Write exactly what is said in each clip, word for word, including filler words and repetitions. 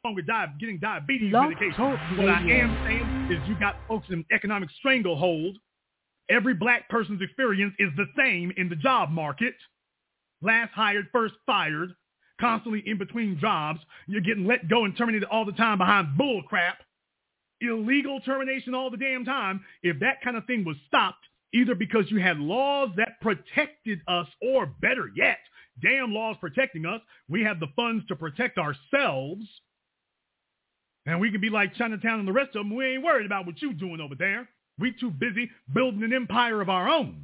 with di- getting diabetes Love medication. What I am saying is you got folks in economic stranglehold. Every black person's experience is the same in the job market. Last hired, first fired, constantly in between jobs. You're getting let go and terminated all the time behind bull crap. Illegal termination all the damn time. If that kind of thing was stopped, either because you had laws that protected us, or better yet, damn laws protecting us, we have the funds to protect ourselves, and we can be like Chinatown and the rest of them. We ain't worried about what you doing over there. We too busy building an empire of our own.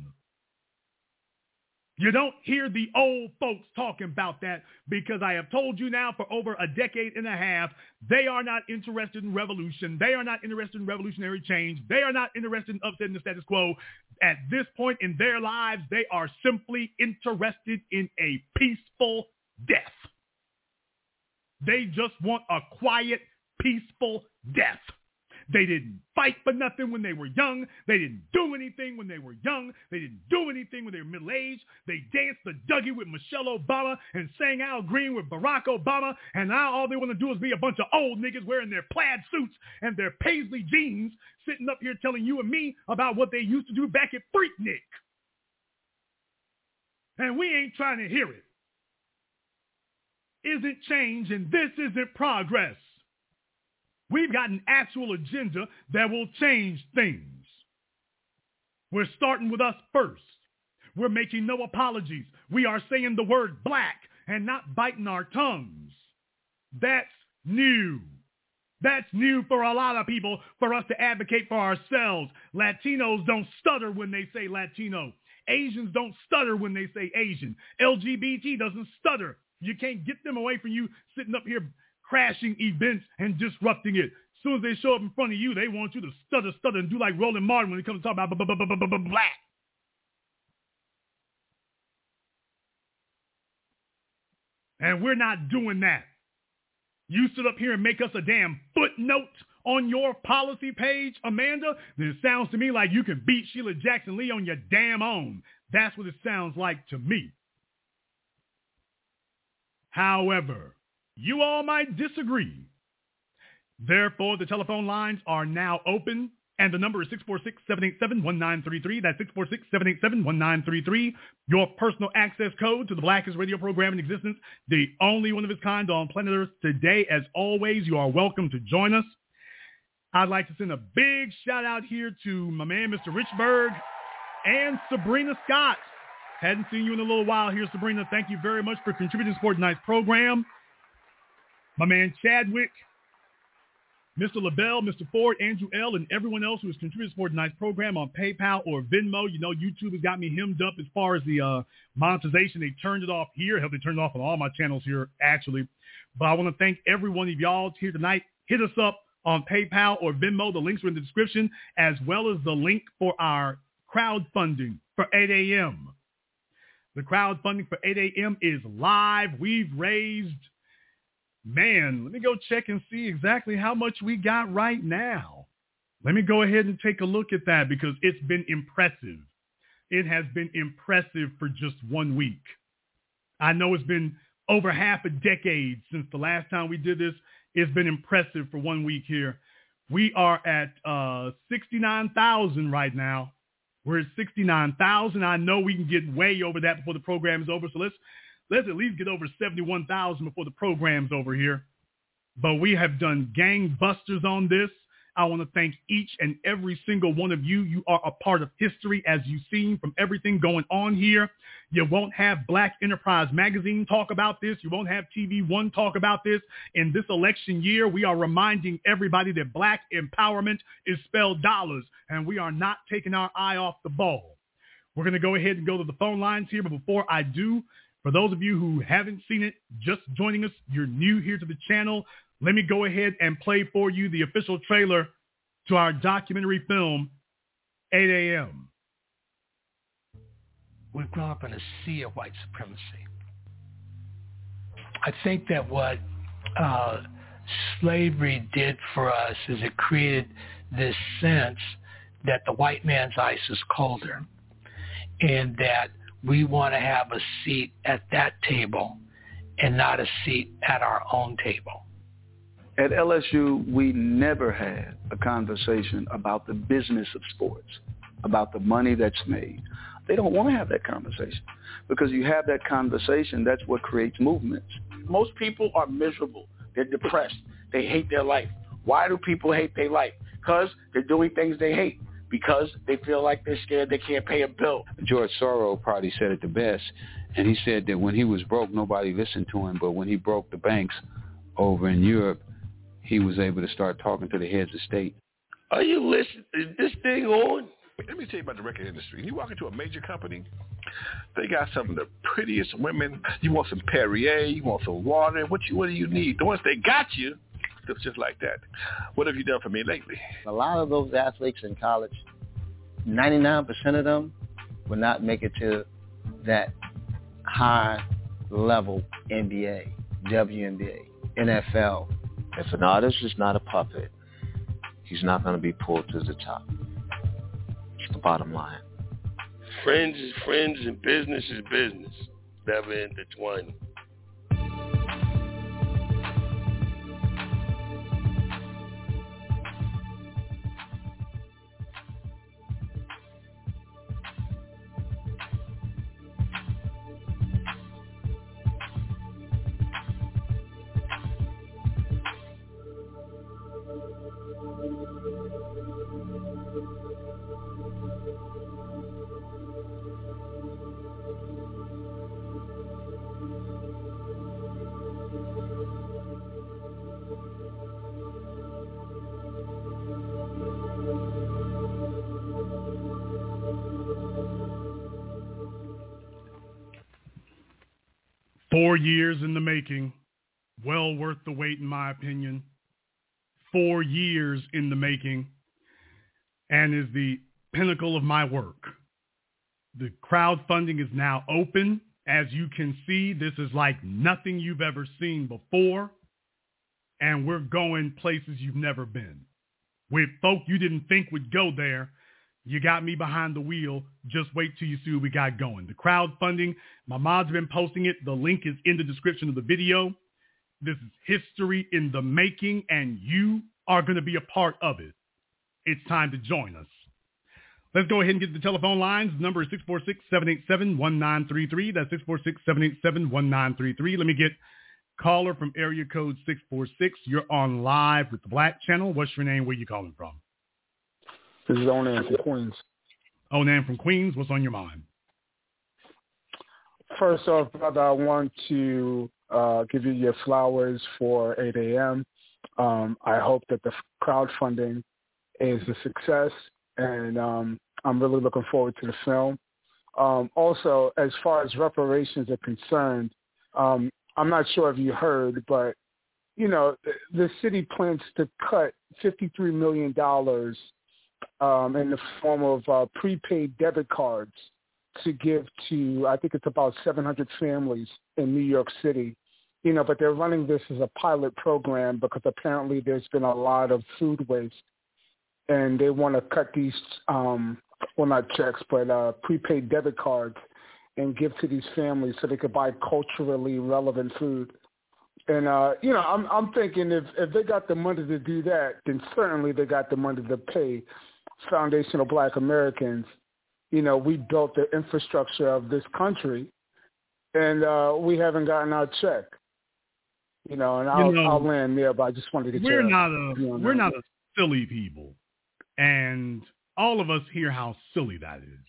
You don't hear the old folks talking about that, because I have told you now for over a decade and a half, they are not interested in revolution. They are not interested in revolutionary change. They are not interested in upsetting the status quo. At this point in their lives, they are simply interested in a peaceful death. They just want a quiet, peaceful death. They didn't fight for nothing when they were young. They didn't do anything when they were young. They didn't do anything when they were middle-aged. They danced the Dougie with Michelle Obama and sang Al Green with Barack Obama. And now all they want to do is be a bunch of old niggas wearing their plaid suits and their paisley jeans, sitting up here telling you and me about what they used to do back at Freaknik. And we ain't trying to hear it. Isn't change, and this isn't progress. We've got an actual agenda that will change things. We're starting with us first. We're making no apologies. We are saying the word black and not biting our tongues. That's new. That's new for a lot of people, for us to advocate for ourselves. Latinos don't stutter when they say Latino. Asians don't stutter when they say Asian. L G B T doesn't stutter. You can't get them away from you sitting up here crashing events and disrupting it. As soon as they show up in front of you, they want you to stutter, stutter, and do like Roland Martin when it comes to talk about black. And we're not doing that. You sit up here and make us a damn footnote on your policy page, Amanda, then it sounds to me like you can beat Sheila Jackson Lee on your damn own. That's what it sounds like to me. However, you all might disagree. Therefore, the telephone lines are now open, and the number is six four six, seven eight seven, one nine three three. That's six four six, seven eight seven, one nine three three. Your personal access code to the blackest radio program in existence, the only one of its kind on planet Earth today. As always, you are welcome to join us. I'd like to send a big shout out here to my man, Mister Richburg, and Sabrina Scott. Hadn't seen you in a little while here, Sabrina. Thank you very much for contributing to support tonight's program. My man Chadwick, Mister LaBelle, Mister Ford, Andrew L., and everyone else who has contributed to support tonight's program on PayPal or Venmo. You know, YouTube has got me hemmed up as far as the uh, monetization. They turned it off here. Hell, they turned it off on all my channels here, actually. But I want to thank every one of y'all here tonight. Hit us up on PayPal or Venmo. The links are in the description, as well as the link for our crowdfunding for eight a.m. The crowdfunding for eight a.m. is live. We've raised, man, let me go check and see exactly how much we got right now. Let me go ahead and take a look at that, because it's been impressive. It has been impressive for just one week. I know it's been over half a decade since the last time we did this. It's been impressive for one week here. We are at uh, sixty-nine thousand right now. We're at sixty-nine thousand. I know we can get way over that before the program is over. So let's let's at least get over seventy-one thousand before the program's over here. But we have done gangbusters on this. I want to thank each and every single one of you. You are a part of history, as you've seen from everything going on here. You won't have Black Enterprise Magazine talk about this. You won't have T V One talk about this. In this election year, we are reminding everybody that Black empowerment is spelled dollars, and we are not taking our eye off the ball. We're going to go ahead and go to the phone lines here, but before I do, for those of you who haven't seen it, just joining us, you're new here to the channel, let me go ahead and play for you the official trailer to our documentary film, eight a.m. We've grown up in a sea of white supremacy. I think that what uh, slavery did for us is it created this sense that the white man's ice is colder, and that we want to have a seat at that table and not a seat at our own table. At L S U, we never had a conversation about the business of sports, about the money that's made. They don't want to have that conversation because you have that conversation, that's what creates movements. Most people are miserable. They're depressed. They hate their life. Why do people hate their life? Because they're doing things they hate. Because they feel like they're scared they can't pay a bill. George Soros probably said it the best, and he said that when he was broke, nobody listened to him, but when he broke the banks over in Europe, he was able to start talking to the heads of state. Are you listening? Is this thing on? Let me tell you about the record industry. You walk into a major company, they got some of the prettiest women. You want some Perrier, you want some water. What you? What do you need? The ones they got you, it's just like that. What have you done for me lately? A lot of those athletes in college, ninety-nine percent of them will not make it to that high-level N B A, W N B A, N F L. If an artist is not a puppet, he's not going to be pulled to the top. It's the bottom line. Friends is friends and business is business. Never intertwined. Four years in the making, well worth the wait in my opinion. Four years in the making, and is the pinnacle of my work. The crowdfunding is now open. As you can see, this is like nothing you've ever seen before, and we're going places you've never been. With folk you didn't think would go there, you got me behind the wheel. Just wait till you see what we got going. The crowdfunding, my mod's been posting it. The link is in the description of the video. This is history in the making, and you are going to be a part of it. It's time to join us. Let's go ahead and get the telephone lines. The number is six four six, seven eight seven, one nine three three. That's six four six, seven eight seven, one nine three three. Let me get caller from area code six four six. You're on live with the Black Channel. What's your name? Where you calling from? This is Onan from Queens. Onan from Queens. What's on your mind? First off, brother, I want to uh, give you your flowers for eight a.m. Um, I hope that the crowdfunding is a success, and um, I'm really looking forward to the film. Um, also, as far as reparations are concerned, um, I'm not sure if you heard, but, you know, the city plans to cut fifty-three million dollars um, in the form of uh, prepaid debit cards to give to, I think it's about seven hundred families in New York City. You know, but they're running this as a pilot program because apparently there's been a lot of food waste, and they want to cut these, um, well, not checks, but uh, prepaid debit cards and give to these families so they could buy culturally relevant food. And, uh, you know, I'm, I'm thinking if, if they got the money to do that, then certainly they got the money to pay foundational Black Americans. You know, we built the infrastructure of this country, and uh, we haven't gotten our check. You know, and I'll, you know, I'll land there, but I just wanted to we're tell not a you know, we're not a silly people, and all of us hear how silly that is.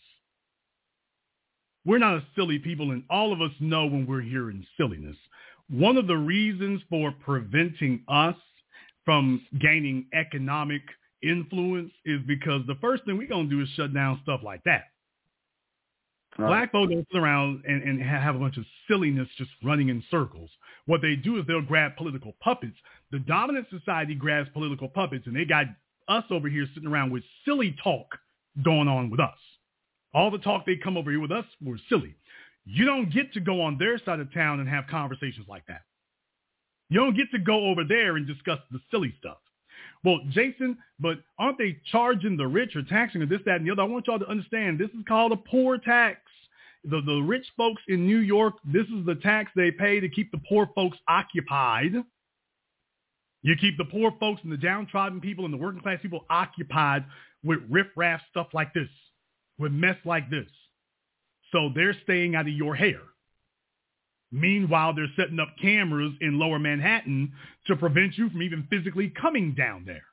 We're not a silly people, and all of us know when we're hearing silliness. One of the reasons for preventing us from gaining economic influence is because the first thing we're going to do is shut down stuff like that. Right. Black folks don't sit around and, and have a bunch of silliness just running in circles. What they do is they'll grab political puppets. The dominant society grabs political puppets, and they got us over here sitting around with silly talk going on with us. All the talk they come over here with us were silly. You don't get to go on their side of town and have conversations like that. You don't get to go over there and discuss the silly stuff. Well, Jason, but aren't they charging the rich or taxing or this, that, and the other? I want y'all to understand this is called a poor tax. The, the rich folks in New York, this is the tax they pay to keep the poor folks occupied. You keep the poor folks and the downtrodden people and the working class people occupied with riffraff stuff like this, with mess like this. So they're staying out of your hair. Meanwhile, they're setting up cameras in Lower Manhattan to prevent you from even physically coming down there.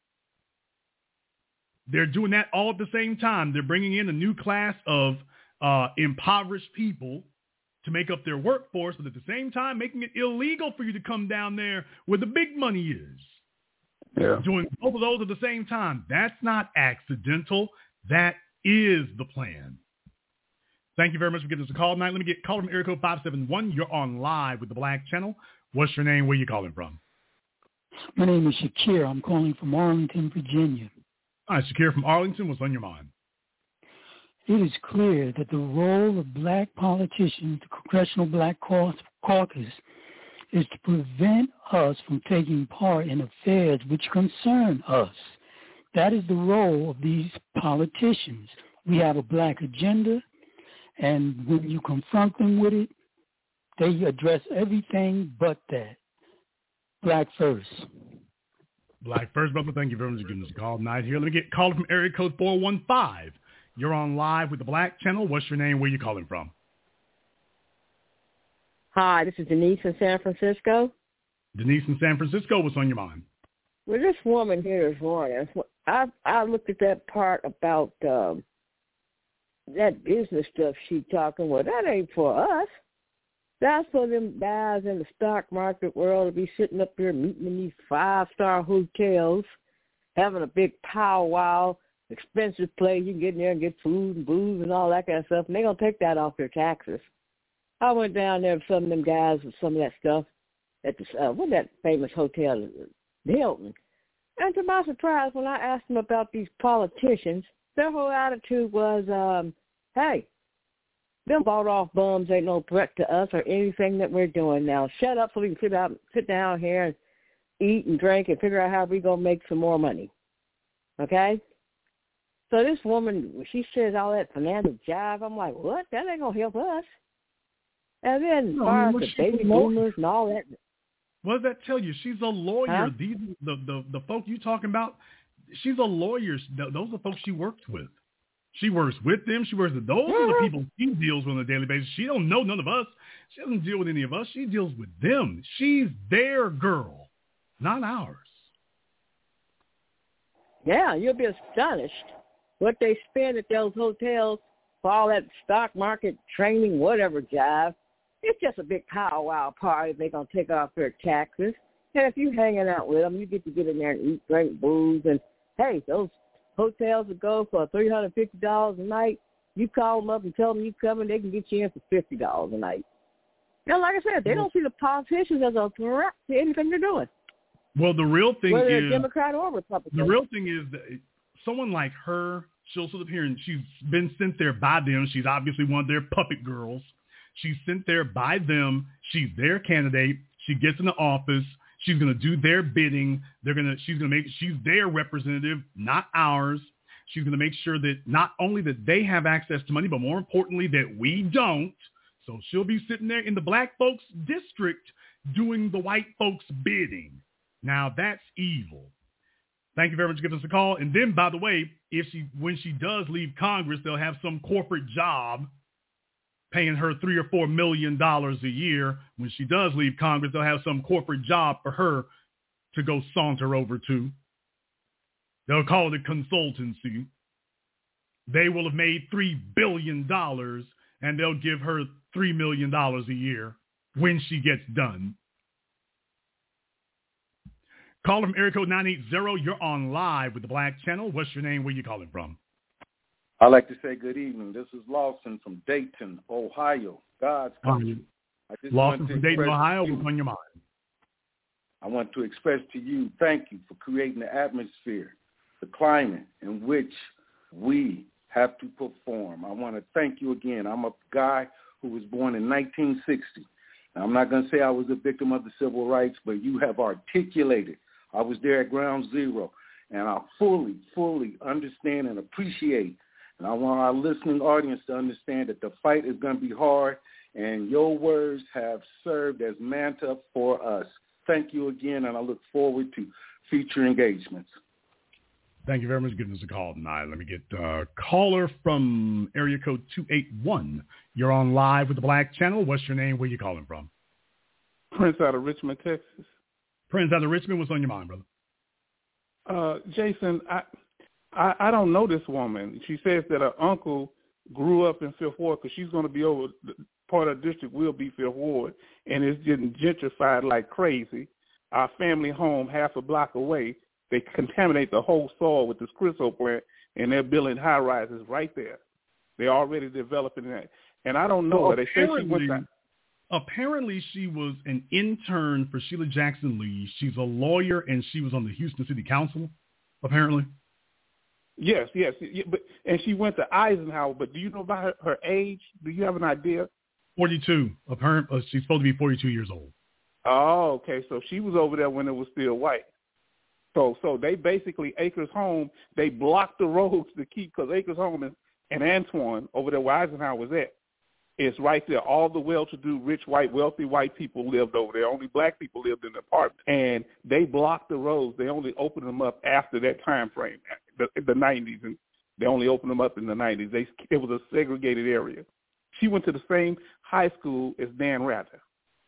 They're doing that all at the same time. They're bringing in a new class of uh, impoverished people to make up their workforce, but at the same time making it illegal for you to come down there where the big money is. Yeah. Doing both of those at the same time. That's not accidental. That is the plan. Thank you very much for giving us a call tonight. Let me get call from area code five seven one. You're on live with the Black Channel. What's your name? Where are you calling from? My name is Shakir. I'm calling from Arlington, Virginia. All right, Shakir from Arlington. What's on your mind? It is clear that the role of black politicians, the Congressional Black Caucus, is to prevent us from taking part in affairs which concern us. That is the role of these politicians. We have a black agenda, and when you confront them with it, they address everything but that. Black first. Black first, brother. Thank you very much for giving us a call tonight here. Let me get called from area code four one five. You're on live with the Black Channel. What's your name? Where are you calling from? Hi, this is Denise in San Francisco. Denise in San Francisco. What's on your mind? Well, this woman here this morning, I I looked at that part about um, that business stuff she talking. Well, that ain't for us. That's for them guys in the stock market world to be sitting up here meeting in these five-star hotels, having a big powwow, expensive place. You can get in there and get food and booze and all that kind of stuff, and they're going to take that off their taxes. I went down there with some of them guys with some of that stuff at the, uh, what's that famous hotel, the Hilton. And to my surprise, when I asked them about these politicians, their whole attitude was, um, hey, them bought-off bums ain't no threat to us or anything that we're doing now. Shut up so we can sit out, sit down here and eat and drink and figure out how we're going to make some more money. Okay? So this woman, she says all that fanatic jive. I'm like, what? That ain't going to help us. And then as far as the baby boomers and all that. What does that tell you? She's a lawyer. Huh? These the, the, the folk you talking about, she's a lawyer. Those are folks she works with. She works with them. She works with those are the people she deals with on a daily basis. She don't know none of us. She doesn't deal with any of us. She deals with them. She's their girl, not ours. Yeah, you'll be astonished what they spend at those hotels for all that stock market training, whatever jive. It's just a big powwow party. They're going to take off their taxes. And if you're hanging out with them, you get to get in there and eat, drink, booze. And, hey, those hotels that go for three hundred fifty dollars a night, you call them up and tell them you're coming, they can get you in for fifty dollars a night. You know, like I said, they don't see the politicians as a threat to anything they're doing. Well, the real thing Whether is, they're Democrat or Republican. The real thing is that someone like her, she'll sit up here and she's been sent there by them. She's obviously one of their puppet girls. She's sent there by them. She's their candidate. She gets in the office. She's going to do their bidding. They're going to, she's going to make, she's their representative, not ours. She's going to make sure that not only that they have access to money, but more importantly, that we don't. So she'll be sitting there in the black folks district doing the white folks bidding. Now that's evil. Thank you very much for giving us a call. And then, by the way, if she, when she does leave Congress, they'll have some corporate job paying her three or four million dollars a year. When she does leave Congress, they'll have some corporate job for her to go saunter over to. They'll call it a consultancy. They will have made three billion dollars, and they'll give her three million dollars a year when she gets done. Call from area code nine eight zero. You're on live with the Black Channel. What's your name? Where you calling from? I'd like to say good evening. This is Lawson from Dayton, Ohio, God's country. Um, Lawson from Dayton, Ohio. What's on your mind? I want to express to you thank you for creating the atmosphere, the climate in which we have to perform. I want to thank you again. I'm a guy who was born in nineteen sixty. Now, I'm not going to say I was a victim of the civil rights, but you have articulated. I was there at ground zero, and I fully, fully understand and appreciate. And I want our listening audience to understand that the fight is going to be hard, and your words have served as mantra for us. thank you again, and I look forward to future engagements. Thank you very much for giving us a call tonight. Let me get a caller from area code two eight one. You're on live with the Black Channel. What's your name? Where you calling from? Prince out of Richmond, Texas. Prince out of Richmond. What's on your mind, brother? Uh, Jason, I, I I don't know this woman. She says that her uncle grew up in Fifth Ward because she's going to be over, part of the district will be Fifth Ward, and it's getting gentrified like crazy. Our family home half a block away, they contaminate the whole soil with this Crisol plant, and they're building high-rises right there. They're already developing that. And I don't know. Well, they say she went to, apparently she was an intern for Sheila Jackson Lee. She's a lawyer, and she was on the Houston City Council, apparently. Yes, yes. But, and she went to Eisenhower, but do you know about her, her age? Do you have an idea? forty-two. Apparently, she's supposed to be forty-two years old. Oh, okay. So she was over there when it was still white. So so they basically, Acres Home, they blocked the roads to keep, because Acres Home and, and Antoine, over there where Eisenhower was at, is right there. All the well-to-do, rich, white, wealthy white people lived over there. Only black people lived in the apartment. And they blocked the roads. They only opened them up after that time frame, the, the nineties. And they only opened them up in the nineties. They, it was a segregated area. She went to the same high school as Dan Rather.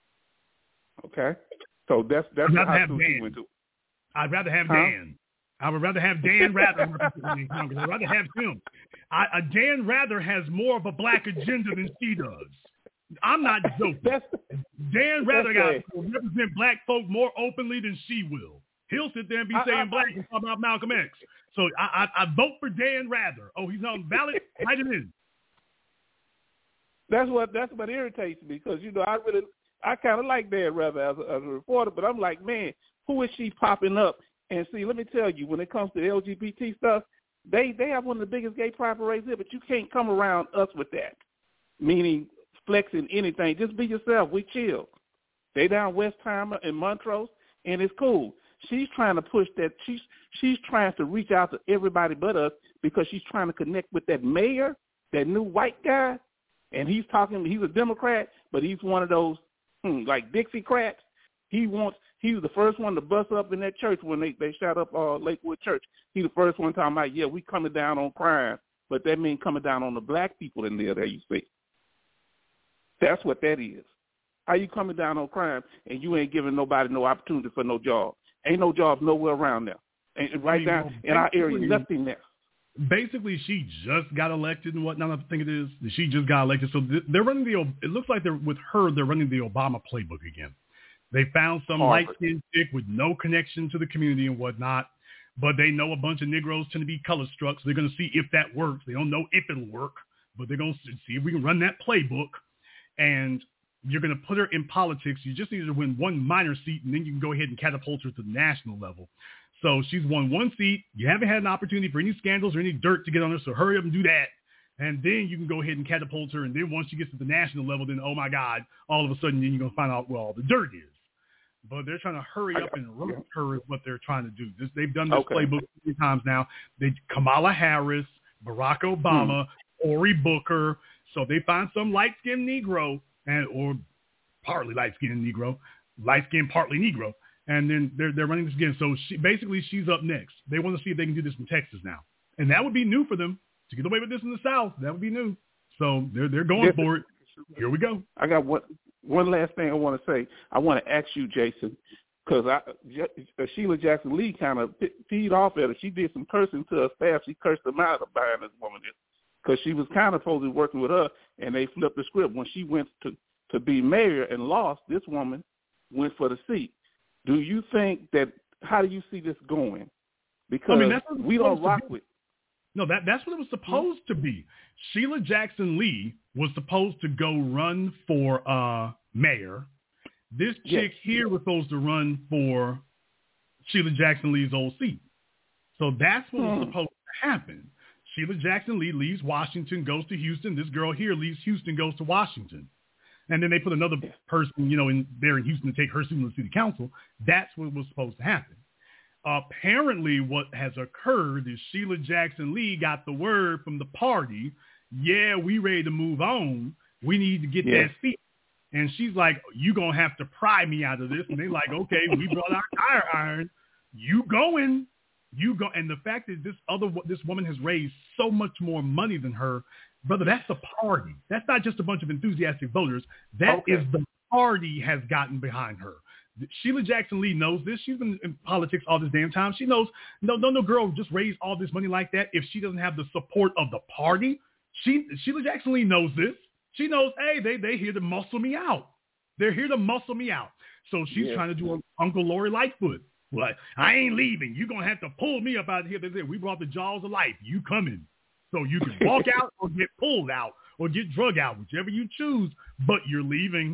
Okay? So that's that's the high school she went to. I'd rather have huh? Dan. I would rather have Dan Rather. I'd rather have him. I, uh, Dan Rather has more of a black agenda than she does. I'm not joking. That's, Dan Rather got right. will represent black folk more openly than she will. He'll sit there and be I, saying I, black I, and talk about Malcolm X. So I, I, I vote for Dan Rather. Oh, he's on ballot? Write him in. That's what that's what irritates me, because you know I really I kind of like Dan Rather as a, as a reporter, but I'm like, man, who is she popping up? And see, let me tell you, when it comes to L G B T stuff, they they have one of the biggest gay pride parades here, but you can't come around us with that, meaning flexing anything. Just be yourself. We chill. They down Westheimer and Montrose, and it's cool. She's trying to push that. She's she's trying to reach out to everybody but us, because she's trying to connect with that mayor, that new white guy, and he's talking. He's a Democrat, but he's one of those hmm, like Dixiecrats. He wants. He was the first one to bust up in that church when they, they shot up uh, Lakewood Church. He the first one talking about, yeah, we coming down on crime, but that means coming down on the black people in there, there you see. That's what that is. How you coming down on crime and you ain't giving nobody no opportunity for no job? Ain't no jobs nowhere around there. And right now in our area, nothing there. Basically, she just got elected and whatnot. I think it is. She just got elected. So they're running the, it looks like they're, with her, they're running the Obama playbook again. They found some Harvard. light-skinned chick with no connection to the community and whatnot, but they know a bunch of Negroes tend to be color-struck, so they're going to see if that works. They don't know if it'll work, but they're going to see if we can run that playbook, and you're going to put her in politics. You just need to win one minor seat, and then you can go ahead and catapult her to the national level. So she's won one seat. You haven't had an opportunity for any scandals or any dirt to get on her, so hurry up and do that. And then you can go ahead and catapult her, and then once she gets to the national level, then, oh, my God, all of a sudden, then you're going to find out where all the dirt is. But they're trying to hurry up and root her is what they're trying to do. This, they've done this okay. playbook three times now. They Kamala Harris, Barack Obama, hmm. Ori Booker. So they find some light-skinned Negro, and or partly light-skinned Negro, light-skinned partly Negro, and then they're they're running this again. So she, basically she's up next. They want to see if they can do this in Texas now. And that would be new for them. To get away with this in the South, that would be new. So they're they're going for it. Here we go. I got one one last thing I want to say. I want to ask you, Jason, because I Sheila Jackson Lee kind of peed off at her. She did some cursing to her staff. She cursed them out behind this woman because she was kind of supposed to be working with her, and they flipped the script. When she went to to be mayor and lost, this woman went for the seat. Do you think that? How do you see this going? Because I mean, that's we don't rock with. No, that that's what it was supposed to be. Sheila Jackson Lee was supposed to go run for uh, mayor. This chick yes. here was supposed to run for Sheila Jackson Lee's old seat. So that's what hmm. was supposed to happen. Sheila Jackson Lee leaves Washington, goes to Houston. This girl here leaves Houston, goes to Washington. And then they put another person, you know, in there in Houston to take her seat in the city council. That's what was supposed to happen. Apparently what has occurred is Sheila Jackson Lee got the word from the party, yeah, we ready to move on. We need to get yes. that seat. And she's like, you going to have to pry me out of this. And they like, okay, we brought our tire iron. You going. You go. And the fact is this other this woman has raised so much more money than her. Brother, that's the party. That's not just a bunch of enthusiastic voters. That okay. is the party has gotten behind her. Sheila Jackson Lee knows this. She's been in politics all this damn time. She knows no, no, no girl just raised all this money like that if she doesn't have the support of the party. She Sheila Jackson Lee knows this. She knows, hey, they they here to muscle me out. They're here to muscle me out. So she's yeah. trying to do Uncle Lori Lightfoot. Well, I ain't leaving. You're going to have to pull me up out of here. They say, we brought the jaws of life. You coming. So you can walk out or get pulled out or get drug out, whichever you choose, but you're leaving.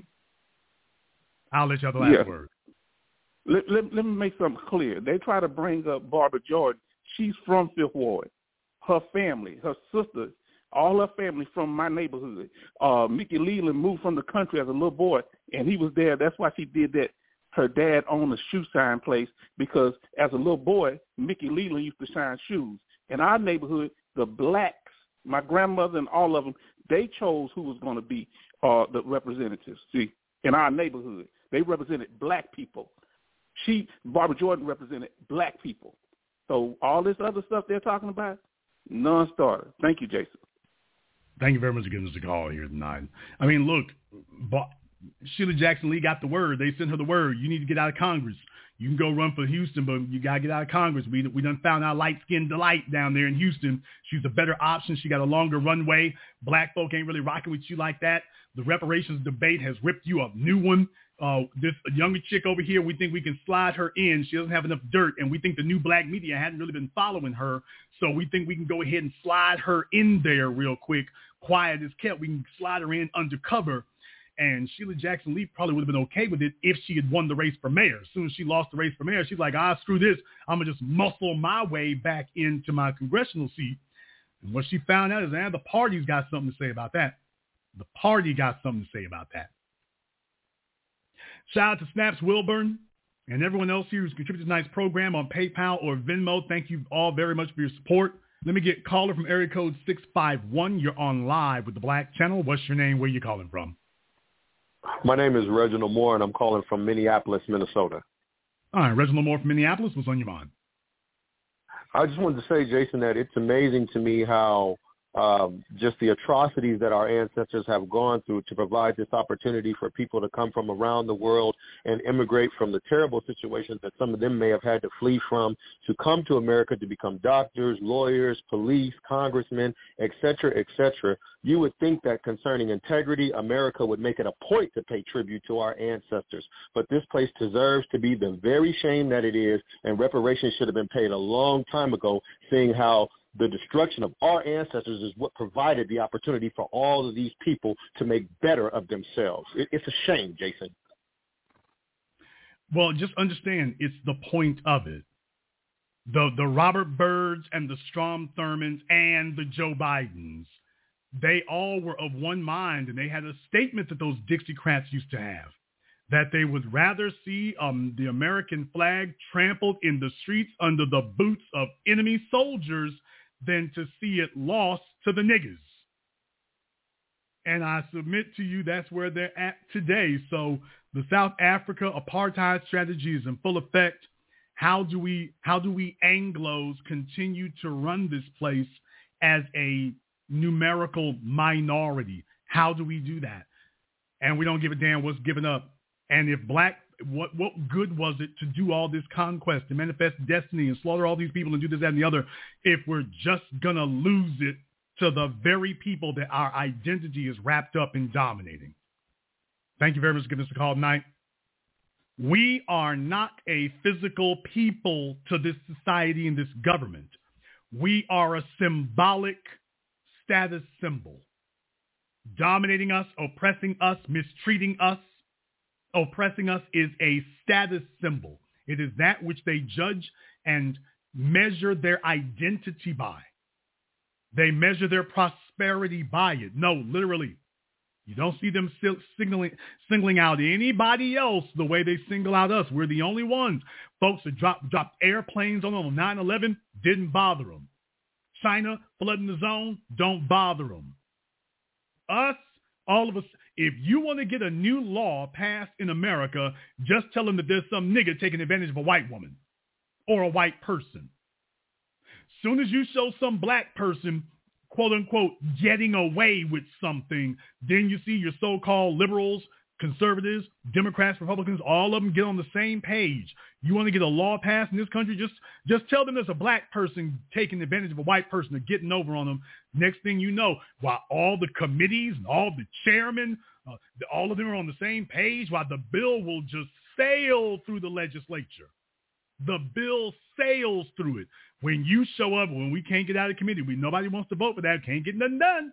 I'll let you have the last yeah. word. Let, let, let me make something clear. They try to bring up Barbara Jordan. She's from Fifth Ward. Her family, her sister, all her family from my neighborhood. Uh, Mickey Leland moved from the country as a little boy, and he was there. That's why she did that. Her dad owned a shoe shine place because as a little boy, Mickey Leland used to shine shoes. In our neighborhood, the blacks, my grandmother and all of them, they chose who was going to be uh, the representatives. See, in our neighborhood, they represented black people. She, Barbara Jordan, represented black people. So all this other stuff they're talking about, non-starter. Thank you, Jason. Thank you very much for giving us a call here tonight. I mean, look, Sheila Jackson Lee got the word. They sent her the word. You need to get out of Congress. You can go run for Houston, but you got to get out of Congress. We we done found our light-skinned delight down there in Houston. She's a better option. She got a longer runway. Black folk ain't really rocking with you like that. The reparations debate has ripped you a new one. Uh, this younger chick over here, we think we can slide her in. She doesn't have enough dirt, and we think the new black media hadn't really been following her, so we think we can go ahead and slide her in there real quick. Quiet as kept. We can slide her in undercover. And Sheila Jackson Lee probably would have been okay with it if she had won the race for mayor. As soon as she lost the race for mayor, she's like, ah, screw this. I'm going to just muscle my way back into my congressional seat. And what she found out is, ah, the party's got something to say about that. The party got something to say about that. Shout out to Snaps Wilburn and everyone else here who's contributed to tonight's program on PayPal or Venmo. Thank you all very much for your support. Let me get caller from area code six five one. You're on live with the Black Channel. What's your name? Where are you calling from? My name is Reginald Moore, and I'm calling from Minneapolis, Minnesota. All right, Reginald Moore from Minneapolis. What's on your mind? I just wanted to say, Jason, that it's amazing to me how um, just the atrocities that our ancestors have gone through to provide this opportunity for people to come from around the world and immigrate from the terrible situations that some of them may have had to flee from to come to America to become doctors, lawyers, police, congressmen, et cetera, et cetera. You would think that concerning integrity, America would make it a point to pay tribute to our ancestors. But this place deserves to be the very shame that it is, and reparations should have been paid a long time ago, seeing how the destruction of our ancestors is what provided the opportunity for all of these people to make better of themselves. It, it's a shame, Jason. Well, just understand, it's the point of it. The the Robert Byrds and the Strom Thurmonds and the Joe Bidens, they all were of one mind, and they had a statement that those Dixiecrats used to have, that they would rather see um, the American flag trampled in the streets under the boots of enemy soldiers than to see it lost to the niggas. And I submit to you that's where they're at today. So the South Africa apartheid strategy is in full effect. How do we how do we Anglos continue to run this place as a numerical minority? How do we do that? And we don't give a damn what's given up. And if black, what what good was it to do all this conquest, to manifest destiny and slaughter all these people and do this, that, and the other, if we're just going to lose it to the very people that our identity is wrapped up in dominating? Thank you very much for giving us a call tonight. We are not a physical people to this society and this government. We are a symbolic status symbol. Dominating us, oppressing us, mistreating us, oppressing us is a status symbol. It is that which they judge and measure their identity by. They measure their prosperity by it. No, literally. You don't see them signaling, singling out anybody else the way they single out us. We're the only ones. Folks that dropped, dropped airplanes on them on nine eleven, didn't bother them. China flooding the zone, don't bother them. Us, all of us, If you want to get a new law passed in America, just tell them that there's some nigga taking advantage of a white woman or a white person. Soon as you show some black person, quote unquote, getting away with something, then you see your so-called liberals, conservatives, Democrats, Republicans, all of them get on the same page. You want to get a law passed in this country? Just just tell them there's a black person taking advantage of a white person or getting over on them. Next thing you know, while all the committees and all the chairmen, uh, all of them are on the same page, while the bill will just sail through the legislature. The bill sails through it. When you show up, when we can't get out of committee, we nobody wants to vote for that, can't get nothing done.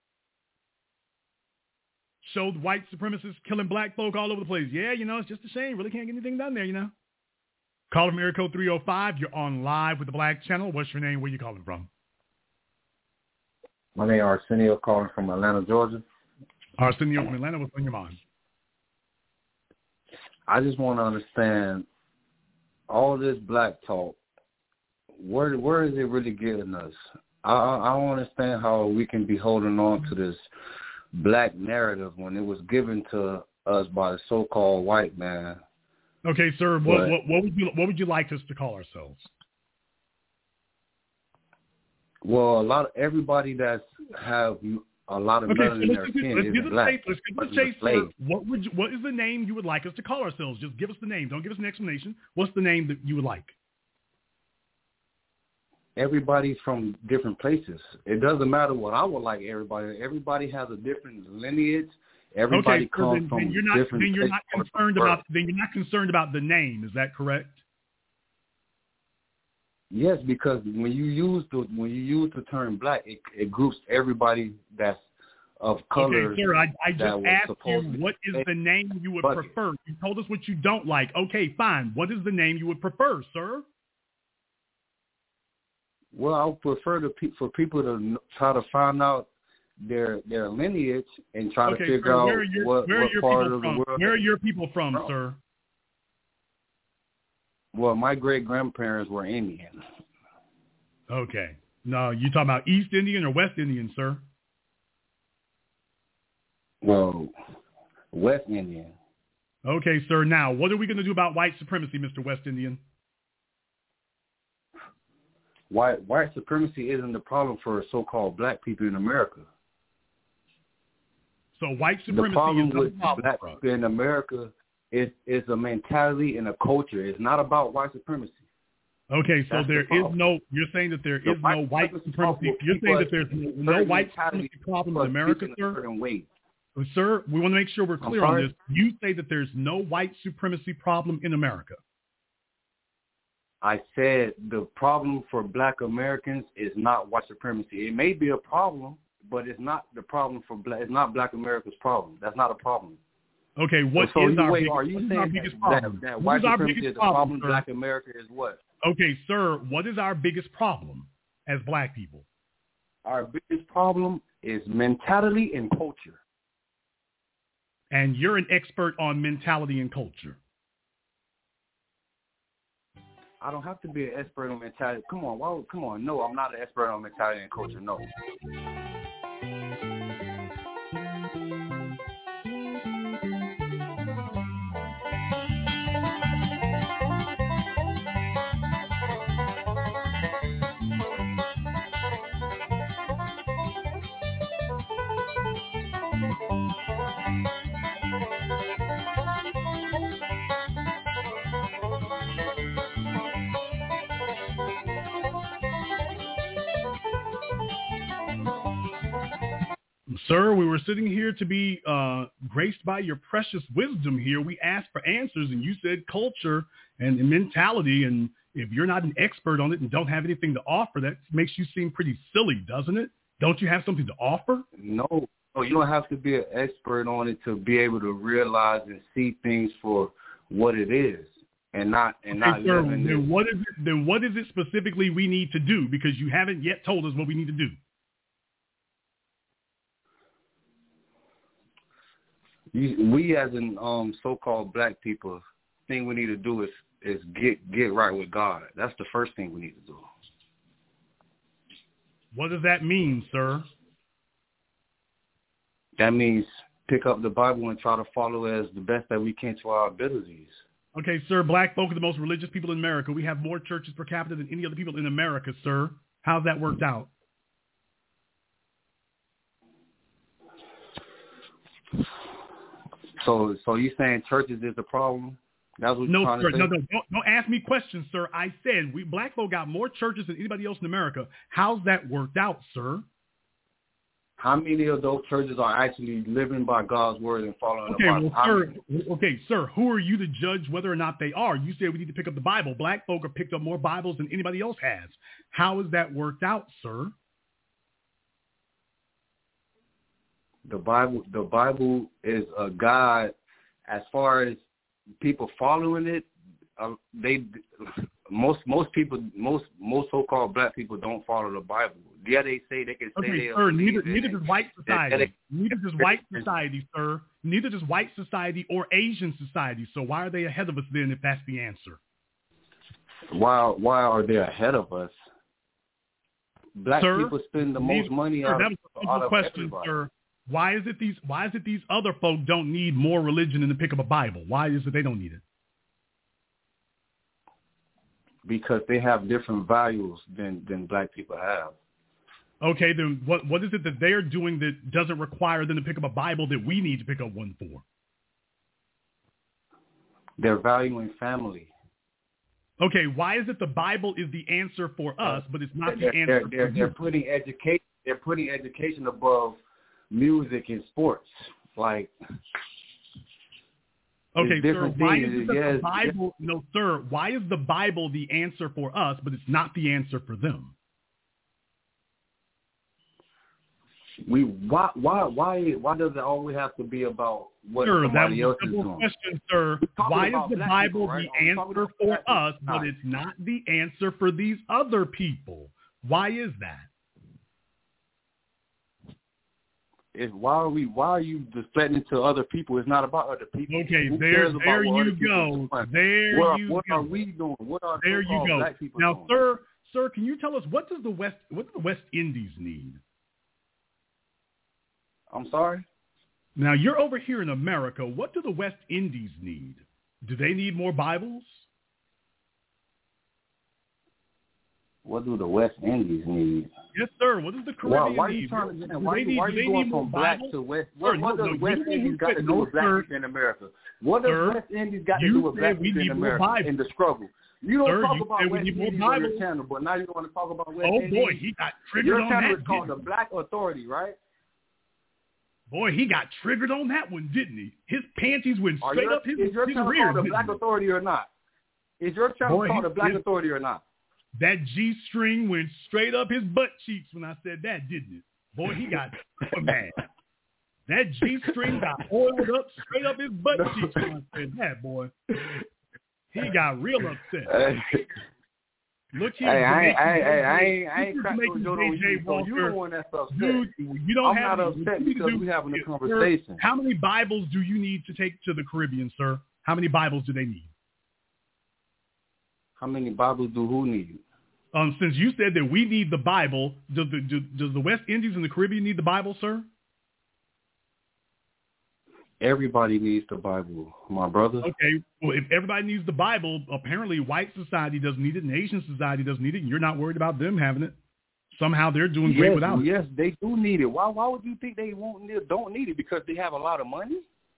Showed white supremacists killing black folk all over the place. Yeah, you know, it's just a shame. Really can't get anything done there, you know. Call from area code three oh five. You're on live with the Black Channel. What's your name? Where you calling from? My name is Arsenio, calling from Atlanta, Georgia. Arsenio from Atlanta, what's on your mind? I just want to understand all this black talk. Where where is it really getting us? I I don't understand how we can be holding on to this black narrative when it was given to us by the so-called white man. Okay, sir. What But, what, what would you what would you like us to call ourselves? well, a lot of everybody that's have a lot of Okay, melanin in so their let's, get, skin let's is get to the black. chase. Let's get to but the chase, it's a sir. slave. What would you, what is the name you would like us to call ourselves? Just give us the name. Don't give us an explanation. What's the name that you would like? Everybody's from different places. It doesn't matter what I would like. Everybody, everybody has a different lineage. Everybody okay, so comes then, from then you're not different. then you're not places. concerned about then you're not concerned about the name. Is that correct? Yes, because when you use the when you use the term black, it, it groups everybody that's of color. Okay, sir. I, I that just was asked you supposedly- what is the name you would But- prefer. You told us what you don't like. Okay, fine. What is the name you would prefer, sir? Well, I would prefer to pe- for people to n- try to find out their their lineage and try okay, to figure sir, out where are your, what, where are what your part people of the from? world. Where are your people from, from. sir? Well, my great grandparents were Indian. Okay. No, you talking about East Indian or West Indian, sir? Well, West Indian. Okay, sir. Now, what are we going to do about white supremacy, Mister West Indian? White white supremacy isn't the problem for so-called black people in America. So white The supremacy problem is not with a problem black for us. people in America is is a mentality and a culture. It's not about white supremacy. Okay, so That's the there is problem. no. You're saying that there The is no white white supremacy supremacy. problem You're people saying that are there's no certain white mentality supremacy problem in people America, speak in a sir. certain way. Sir, we want to make sure we're I'm clear on sorry? this. You say that there's no white supremacy problem in America. I said the problem for black Americans is not white supremacy. It may be a problem, but it's not the problem for black. It's not black America's problem. That's not a problem. Okay, what so is either our way, biggest, are you what is saying our that, biggest that, problem? that What white is our supremacy biggest is the problem, problem sir? black America is what? Okay, sir, what is our biggest problem as black people? Our biggest problem is mentality and culture. And you're an expert on mentality and culture. I don't have to be an expert on mentality. Come on, why, come on. No, I'm not an expert on mentality and culture. No. Sir, we were sitting here to be uh, graced by your precious wisdom here. We asked for answers, and you said culture and mentality. And if you're not an expert on it and don't have anything to offer, that makes you seem pretty silly, doesn't it? Don't you have something to offer? No, no, you don't have to be an expert on it to be able to realize and see things for what it is, and not and not Okay, sir, live in this. then what is it? Then what is it specifically we need to do? Because you haven't yet told us what we need to do. You, we as in um, so-called black people, thing we need to do is is get get right with God. That's the first thing we need to do. What does that mean, sir? That means pick up the Bible and try to follow as the best that we can to our abilities. Okay, sir, black folk are the most religious people in America. We have more churches per capita than any other people in America, sir. How's that worked out? So, so you saying churches is the problem? That's what no, you're trying sir, to say? no, no, don't, don't ask me questions, sir. I said we black folk got more churches than anybody else in America. How's that worked out, sir? How many of those churches are actually living by God's word and following Okay, the Bible? well, sir, okay, sir, who are you to judge whether or not they are? You said we need to pick up the Bible. Black folk have picked up more Bibles than anybody else has. How has that worked out, sir? The Bible, the Bible is a guide. As far as people following it, uh, they most most people most most so-called black people don't follow the Bible. Yeah, they say they can say okay, they sir. Neither it. neither does white society. They, neither does white society, sir. Neither does white society or Asian society. So why are they ahead of us then? If that's the answer. Why why are they ahead of us? Black sir, people spend the neither, most money sir, out, that was a simple out of question, everybody. sir. Why is it these Why is it these other folk don't need more religion than to pick up a Bible? Why is it they don't need it? Because they have different values than, than black people have. Okay, then what what is it that they're doing that doesn't require them to pick up a Bible that we need to pick up one for? They're valuing family. Okay, why is it the Bible is the answer for us, but it's not they're, the answer they're, they're, for they're you? putting education. They're putting education above music and sports. Like, okay, sir, why is it that yes, the Bible? yes. No, sir, why is the Bible the answer for us, but it's not the answer for them? We why why why why does it always have to be about what sir, somebody that was else a is simple doing? question, sir. Why is the Bible people, right? the answer for us, but people. it's not the answer for these other people? Why is that? Is why are we why are you deflecting to other people? It's not about other people. Okay, Who there, cares there about what you other people go. doing? There what, you what go. are we doing? What are there you so-called go. black people Now, doing? sir, sir, can you tell us what does the West what do the West Indies need? I'm sorry? Now, you're over here in America. What do the West Indies need? Do they need more Bibles? What do the West Indies need? Yes, sir. What does the Caribbean why, why need? are you trying to, do why, they need, why are do you they going need from more black Bibles? to West? Sir, What, no, what does no, West you know Indies who got said- to do no, with black sir. people in America? What does Sir, West Indies got to you do with said black we people in need more America Bibles. in the struggle? You don't Sir, talk you about said we West need more Indies on your Bibles. channel, but now you want to talk about West Oh, Indies. boy, he got triggered Your on channel that, is called didn't the Black Authority, right? Boy, he got triggered on that one, didn't he? His panties went Are straight your, up his, is your his channel rear. called the didn't Black he? Authority or not? Is your channel Boy, called the Black his- Authority or not? That G-string went straight up his butt cheeks when I said that, didn't it? Boy, he got super mad. That G-string got oiled up straight up his butt cheeks when I said that, boy. He got real upset. Look here, Hey, I ain't, I ain't, Jamaican- I ain't, I ain't Look cracked here, no joke J on J you, so you Walker. the one that's upset. Dude, you don't I'm have not any- upset what you because do- we're having a Sir, conversation. How many Bibles do you need to take to the Caribbean, sir? How many Bibles do they need? How many Bibles do who need? Um, since you said that we need the Bible, does the, do, does the West Indies and the Caribbean need the Bible, sir? Everybody needs the Bible, my brother. Okay, well, if everybody needs the Bible, apparently white society doesn't need it and Asian society doesn't need it, and you're not worried about them having it. Somehow they're doing yes, great without it. Yes, they do need it. Why? Why would you think they won't need, don't need it? Because they have a lot of money?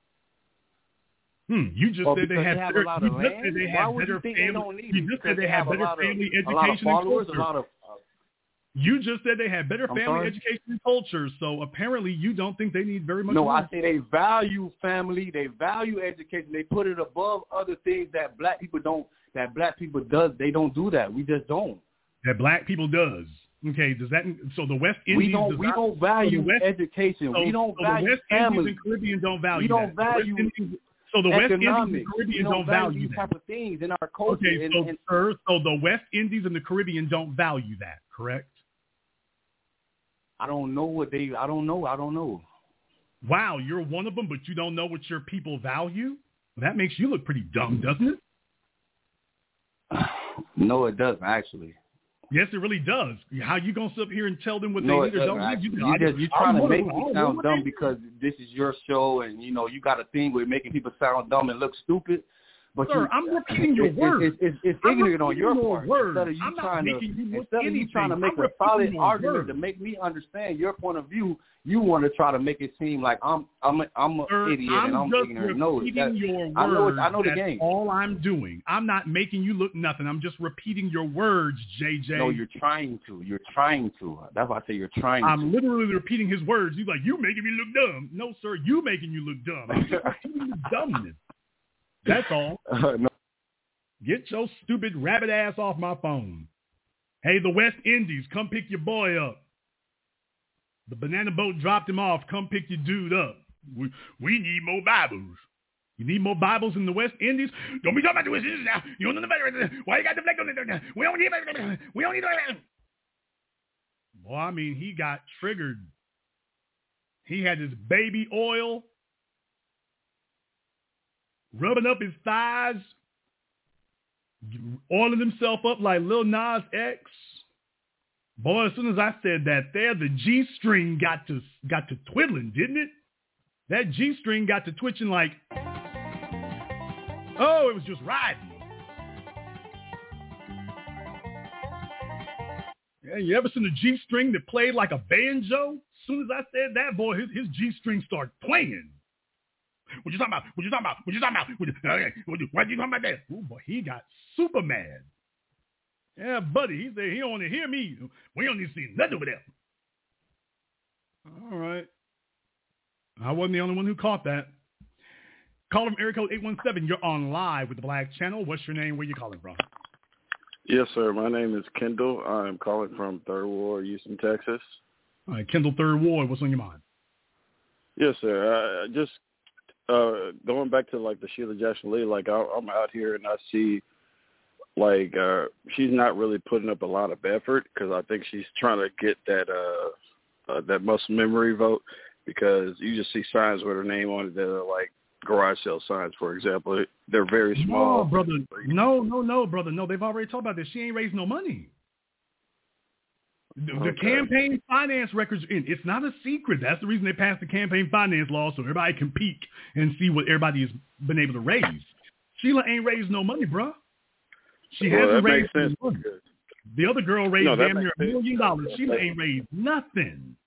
Hmm, you just Or said they because have they have better, a lot you of just land? said they Why have would better you think they family, don't need it? you just Because said they they have have a better lot of- family a lot of education and followers, a culture. lot of- You just said they had better I'm family sorry? education and culture, so apparently you don't think they need very much No, more. I say they value family, they value education, they put it above other things that black people don't. That black people does, they don't do that. We just don't. That black people does. Okay, does that so the West Indies We don't. does We not, don't value so the West, education. So, we don't so value the West family. Indies and Caribbean don't value we don't that. The West value Indies- so the West Indies and economics. Caribbean we don't, don't value these that. type of things in our culture. Okay, and, so and, sir, so the West Indies and the Caribbean don't value that, correct? I don't know what they. I don't know. I don't know. Wow, you're one of them, but you don't know what your people value? That makes you look pretty dumb, doesn't it? No, it doesn't actually. Yes, it really does. How you gonna sit up here and tell them what no, they need or don't I, need? You, you just you're trying to make me sound dumb they... because this is your show, and you know you got a thing with making people sound dumb and look stupid. But Sir, you, I'm repeating your it, words. It's, it's, it's ignorant on your, your part. Words. Instead of you I'm trying not to, making you instead of you trying to make I'm a solid argument words. to make me understand your point of view, you want to try to make it seem like I'm I'm I'm an Sir, idiot I'm and I'm just ignorant. No, repeating your words. I know it, I know the That's game. all I'm doing. I'm not making you look nothing. I'm just repeating your words, J J. No, you're trying to. You're trying to. That's why I say you're trying I'm to. I'm literally repeating his words. He's like, you making me look dumb. No, sir, you making you look dumb. I'm just repeating the dumbness. That's all. Uh, no. Get your stupid rabbit ass off my phone. Hey, the West Indies, come pick your boy up. The banana boat dropped him off. Come pick your dude up. We, we need more Bibles. You need more Bibles in the West Indies? Don't be talking about the West Indies now. You don't know the better. Why you got the flag on it? We don't need it. We don't need it. Boy, I mean, he got triggered. He had his baby oil rubbing up his thighs, oiling himself up like Lil Nas X. Boy, as soon as I said that there, the G-string got to got to twiddling, didn't it? That G-string got to twitching like, oh, it was just riding. Yeah, you ever seen a G-string that played like a banjo? As soon as I said that, boy, his, his G-string started playing. What you talking about? What you talking about? What you talking about? What you, okay, what you, what you talking about that? Oh, boy, he got super mad. Yeah, buddy, he said he don't want to hear me. We don't need to see nothing over there. All right. I wasn't the only one who caught that. Call from area code eight one seven. You're on live with the Black Channel. What's your name? Where you calling from? Yes, sir. My name is Kendall. I'm calling from Third Ward, Houston, Texas. All right, Kendall, Third Ward. What's on your mind? Yes, sir. I just uh, going back to like the Sheila Jackson Lee. Like I, I'm out here and I see like uh, she's not really putting up a lot of effort because I think she's trying to get that uh, uh, that muscle memory vote because you just see signs with her name on it that are like garage sale signs, for example. They're very small. No, brother. No, no, no, brother. No, they've already talked about this. She ain't raised no money. The, okay. the campaign finance records are in. It's not a secret. That's the reason they passed the campaign finance law so everybody can peek and see what everybody has been able to raise. Sheila ain't raised no money, bro. She well, hasn't that raised makes no sense. money. The other girl raised no, damn near a sense. million dollars. Sheila ain't raised nothing.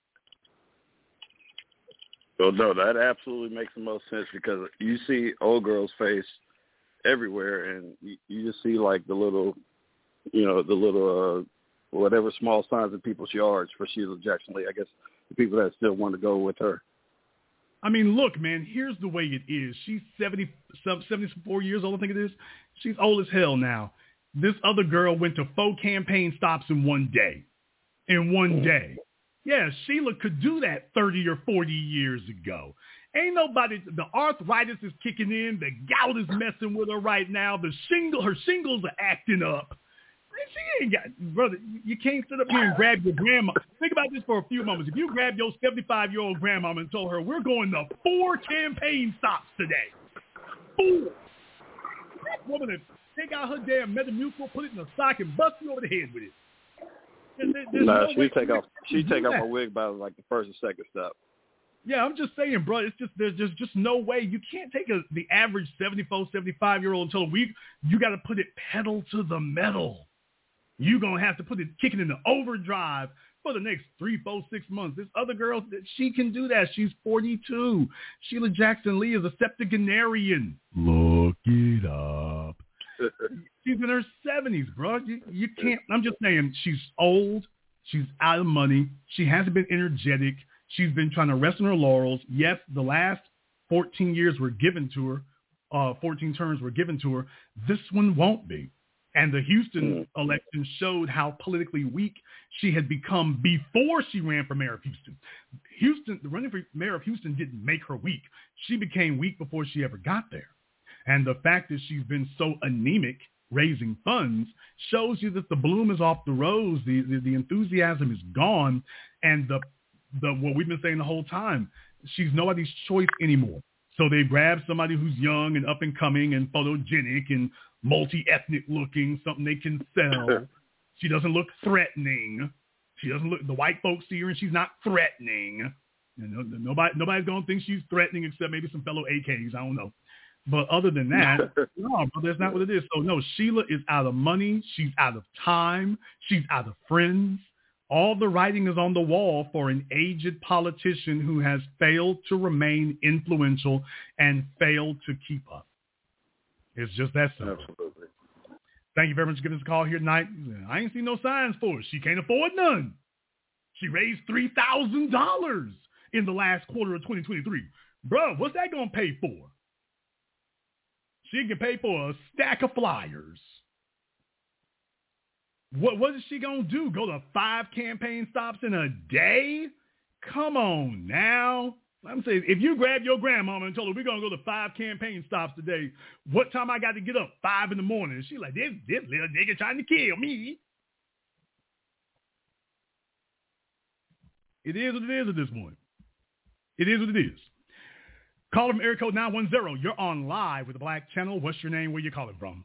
So no, that absolutely makes the most sense because you see old girl's face everywhere, and you, you just see like the little, you know, the little uh, whatever small signs in people's yards for Sheila Jackson Lee. I guess the people that still want to go with her. I mean, look, man. Here's the way it is. She's seventy, seventy-four years old. I think it is. She's old as hell now. This other girl went to four campaign stops in one day. In one day. Yeah, Sheila could do that thirty or forty years ago. Ain't nobody, the arthritis is kicking in. The gout is messing with her right now. The shingle, her shingles are acting up. She ain't got, brother, you can't sit up here and grab your grandma. Think about this for a few moments. If you grab your seventy-five-year-old grandmama and told her, we're going to four campaign stops today. Four. That woman would take out her damn Metamucil, put it in a sock, and bust you over the head with it. There, no, no she take off. She take off that. her wig by like the first or second step. Yeah, I'm just saying, bro. It's just there's just just no way you can't take a the average seventy-four, seventy-five year old and tell a week you got to put it pedal to the metal. You gonna have to put it kicking in the overdrive for the next three, four, six months. This other girl, she can do that. She's forty-two. Sheila Jackson Lee is a septuagenarian. Look it up. She's in her seventies, bro. You, you can't. I'm just saying, she's old. She's out of money. She hasn't been energetic. She's been trying to rest on her laurels. Yes, the last fourteen years were given to her. Uh, fourteen terms were given to her. This one won't be. And the Houston election showed how politically weak she had become before she ran for mayor of Houston. Houston, the running for mayor of Houston didn't make her weak. She became weak before she ever got there. And the fact that she's been so anemic raising funds shows you that the bloom is off the rose. The, the, the enthusiasm is gone. And the, the what we've been saying the whole time, she's nobody's choice anymore. So they grab somebody who's young and up and coming and photogenic and multi-ethnic looking, something they can sell. She doesn't look threatening. She doesn't look, the white folks see her and she's not threatening. You know, nobody, nobody's going to think she's threatening except maybe some fellow A Ks. I don't know. But other than that, no, that's not what it is. So no, Sheila is out of money. She's out of time. She's out of friends. All the writing is on the wall for an aged politician who has failed to remain influential and failed to keep up. It's just that simple. Absolutely. Thank you very much for giving us a call here tonight. I ain't seen no signs for it. She can't afford none. She raised three thousand dollars in the last quarter of twenty twenty-three. Bro, what's that going to pay for? She can pay for a stack of flyers. What what is she going to do? Go to five campaign stops in a day? Come on now. I'm saying, if you grab your grandmama and told her we're going to go to five campaign stops today, what time I got to get up? Five in the morning. She's like, this, this little nigga trying to kill me. It is what it is at this point. It is what it is. Call from area code nine one zero. You're on live with the Black Channel. What's your name? Where you calling from?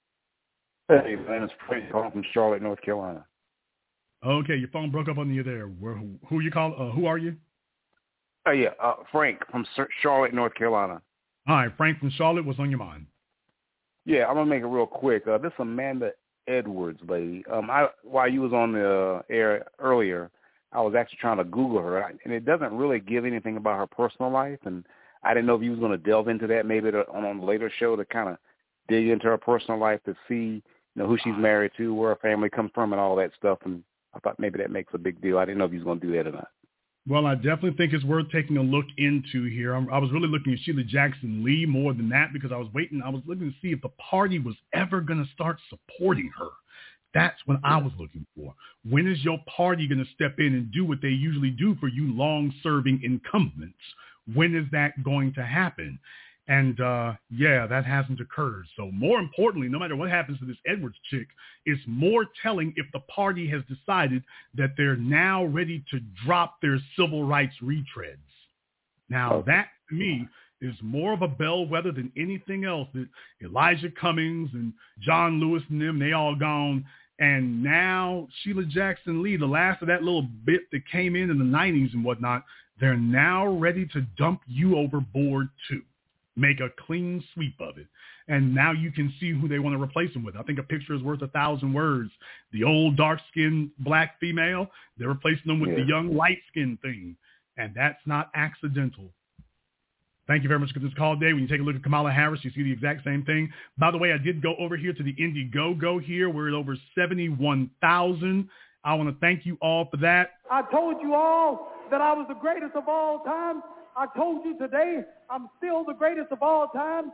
Hey, man, it's Frank calling from Charlotte, North Carolina. Okay, your phone broke up on you there. Where, who, who you call? Uh, who are you? Oh, yeah, uh, Frank from Charlotte, North Carolina. All right, Frank from Charlotte. What's on your mind? Yeah, I'm going to make it real quick. Uh, this Amanda Edwards lady. Um, I while you was on the air earlier, I was actually trying to Google her, and it doesn't really give anything about her personal life, and I didn't know if you was going to delve into that maybe to, on, on a later show to kind of dig into her personal life to see, you know, who she's married to, where her family comes from, and all that stuff. And I thought maybe that makes a big deal. I didn't know if you was going to do that or not. Well, I definitely think it's worth taking a look into here. I'm, I was really looking at Sheila Jackson Lee more than that because I was waiting. I was looking to see if the party was ever going to start supporting her. That's what I was looking for. When is your party going to step in and do what they usually do for you long-serving incumbents? When is that going to happen? And, uh, yeah, that hasn't occurred. So more importantly, no matter what happens to this Edwards chick, it's more telling if the party has decided that they're now ready to drop their civil rights retreads. Now, okay. That, to me, is more of a bellwether than anything else. That Elijah Cummings and John Lewis and them, they all gone. And now Sheila Jackson Lee, the last of that little bit that came in in the nineties and whatnot, they're now ready to dump you overboard too. Make a clean sweep of it. And now you can see who they want to replace them with. I think a picture is worth a thousand words. The old dark-skinned black female, they're replacing them with yeah. the young light-skinned thing. And that's not accidental. Thank you very much for this call today. When you take a look at Kamala Harris, you see the exact same thing. By the way, I did go over here to the Indiegogo here. We're at over seventy-one thousand. I want to thank you all for that. I told you all that I was the greatest of all time. I told you today I'm still the greatest of all time.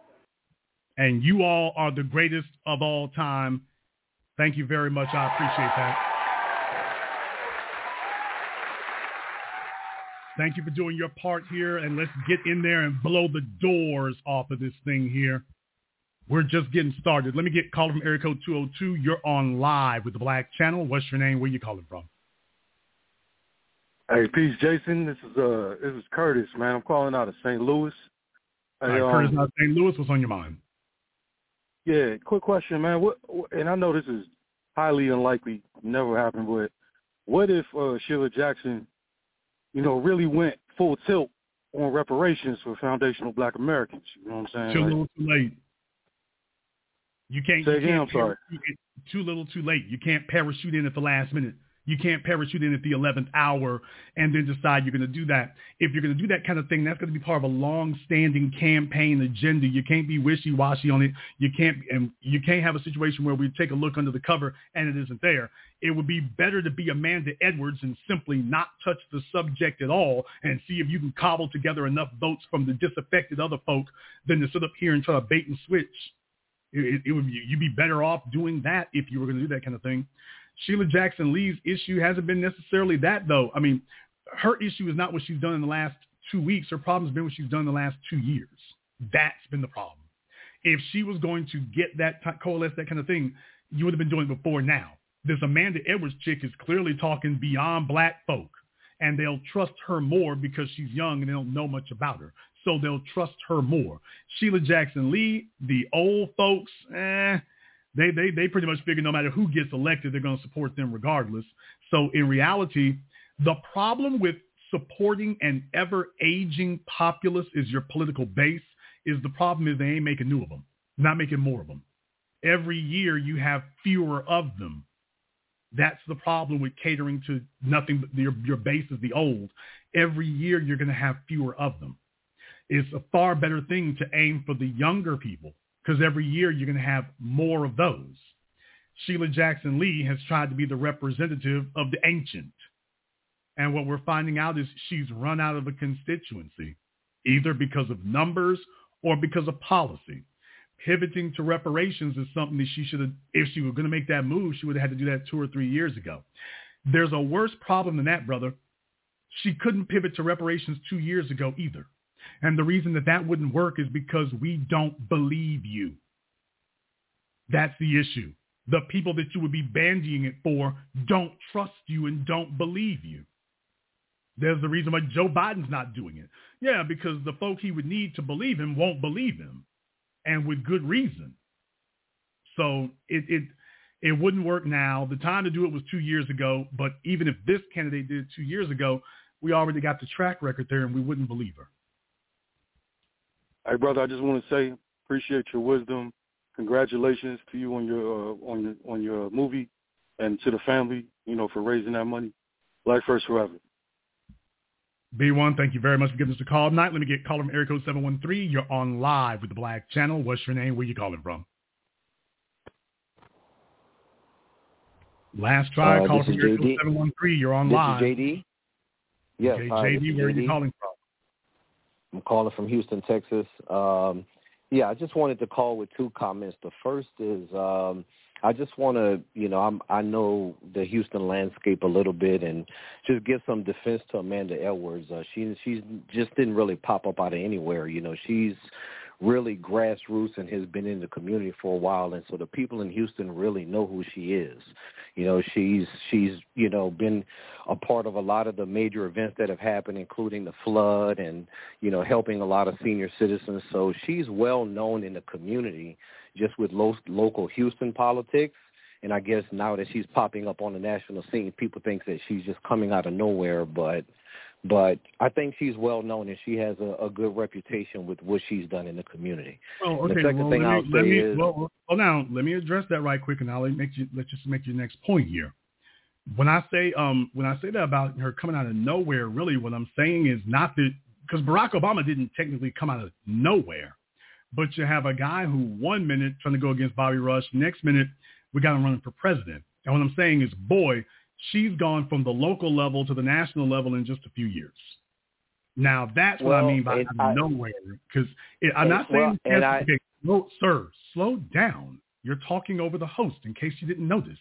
And you all are the greatest of all time. Thank you very much. I appreciate that. Thank you for doing your part here, and let's get in there and blow the doors off of this thing here. We're just getting started. Let me get called from area code two oh two. You're on live with the Black Channel. What's your name? Where you calling from? Hey, peace, Jason. This is uh, this is Curtis, man. I'm calling out of Saint Louis. All right, um, Curtis, out of Saint Louis. What's on your mind? Yeah, quick question, man. What? And I know this is highly unlikely, never happened, but what if uh, Sheila Jackson, you know, really went full tilt on reparations for foundational Black Americans? You know what I'm saying? Too like, little, too late. You can't. Say you again. can't I'm sorry. Too little, too late. You can't parachute in at the last minute. You can't parachute in at the eleventh hour and then decide you're going to do that. If you're going to do that kind of thing, that's going to be part of a long-standing campaign agenda. You can't be wishy-washy on it. You can't, and you can't have a situation where we take a look under the cover and it isn't there. It would be better to be Amanda Edwards and simply not touch the subject at all and see if you can cobble together enough votes from the disaffected other folk than to sit up here and try to bait and switch. It, it would be, you'd be better off doing that if you were going to do that kind of thing. Sheila Jackson Lee's issue hasn't been necessarily that, though. I mean, her issue is not what she's done in the last two weeks. Her problem's been what she's done in the last two years. That's been the problem. If she was going to get that, t- coalesce that kind of thing, you would have been doing it before now. This Amanda Edwards chick is clearly talking beyond Black folk, and they'll trust her more because she's young and they don't know much about her. So they'll trust her more. Sheila Jackson Lee, the old folks, eh, They, they, they pretty much figure no matter who gets elected, they're going to support them regardless. So in reality, the problem with supporting an ever-aging populace is your political base is the problem is they ain't making new of them, not making more of them. Every year you have fewer of them. That's the problem with catering to nothing but your, your base is the old. Every year you're going to have fewer of them. It's a far better thing to aim for the younger people because every year you're going to have more of those. Sheila Jackson Lee has tried to be the representative of the ancient. And what we're finding out is she's run out of a constituency, either because of numbers or because of policy. Pivoting to reparations is something that she should have, if she were going to make that move, she would have had to do that two or three years ago. There's a worse problem than that, brother. She couldn't pivot to reparations two years ago either. And the reason that that wouldn't work is because we don't believe you. That's the issue. The people that you would be bandying it for don't trust you and don't believe you. There's the reason why Joe Biden's not doing it. Yeah, because the folk he would need to believe him won't believe him, and with good reason. So it it it wouldn't work now. The time to do it was two years ago, but even if this candidate did it two years ago, we already got the track record there, and we wouldn't believe her. Hey, brother, I just want to say, appreciate your wisdom. Congratulations to you on your uh, on your on your movie, and to the family, you know, for raising that money. Black First Forever. B one, thank you very much for giving us a call tonight. Let me get caller from area code seven one three. You're on live with the Black Channel. What's your name? Where you calling from? Last try, uh, caller from area code seven one three. You're on this live. This is J D. Yes, okay, hi, J D, where J D. Are you calling from? I'm calling from Houston, Texas. Um, yeah, I just wanted to call with two comments. The first is um, I just want to, you know, I'm, I know the Houston landscape a little bit, and just give some defense to Amanda Edwards. Uh, she she's just didn't really pop up out of anywhere. You know, she's really grassroots and has been in the community for a while, and so the people in Houston really know who she is. You know, she's she's you know been a part of a lot of the major events that have happened, including the flood, and you know helping a lot of senior citizens. So she's well known in the community, just with lo- local Houston politics. And I guess now that she's popping up on the national scene, people think that she's just coming out of nowhere, but. But I think she's well known, and she has a, a good reputation with what she's done in the community. Oh, okay. The second well, thing let me, I'll let say me, is, well, well, now let me address that right quick, and I'll make you let's just make your next point here. When I say um when I say that about her coming out of nowhere, really what I'm saying is not that because Barack Obama didn't technically come out of nowhere, but you have a guy who one minute trying to go against Bobby Rush, next minute we got him running for president. And what I'm saying is, boy, she's gone from the local level to the national level in just a few years. Now, that's what well, I mean by I, nowhere, because I'm not saying, well, I, I, okay, no, sir, slow down. You're talking over the host in case you didn't notice.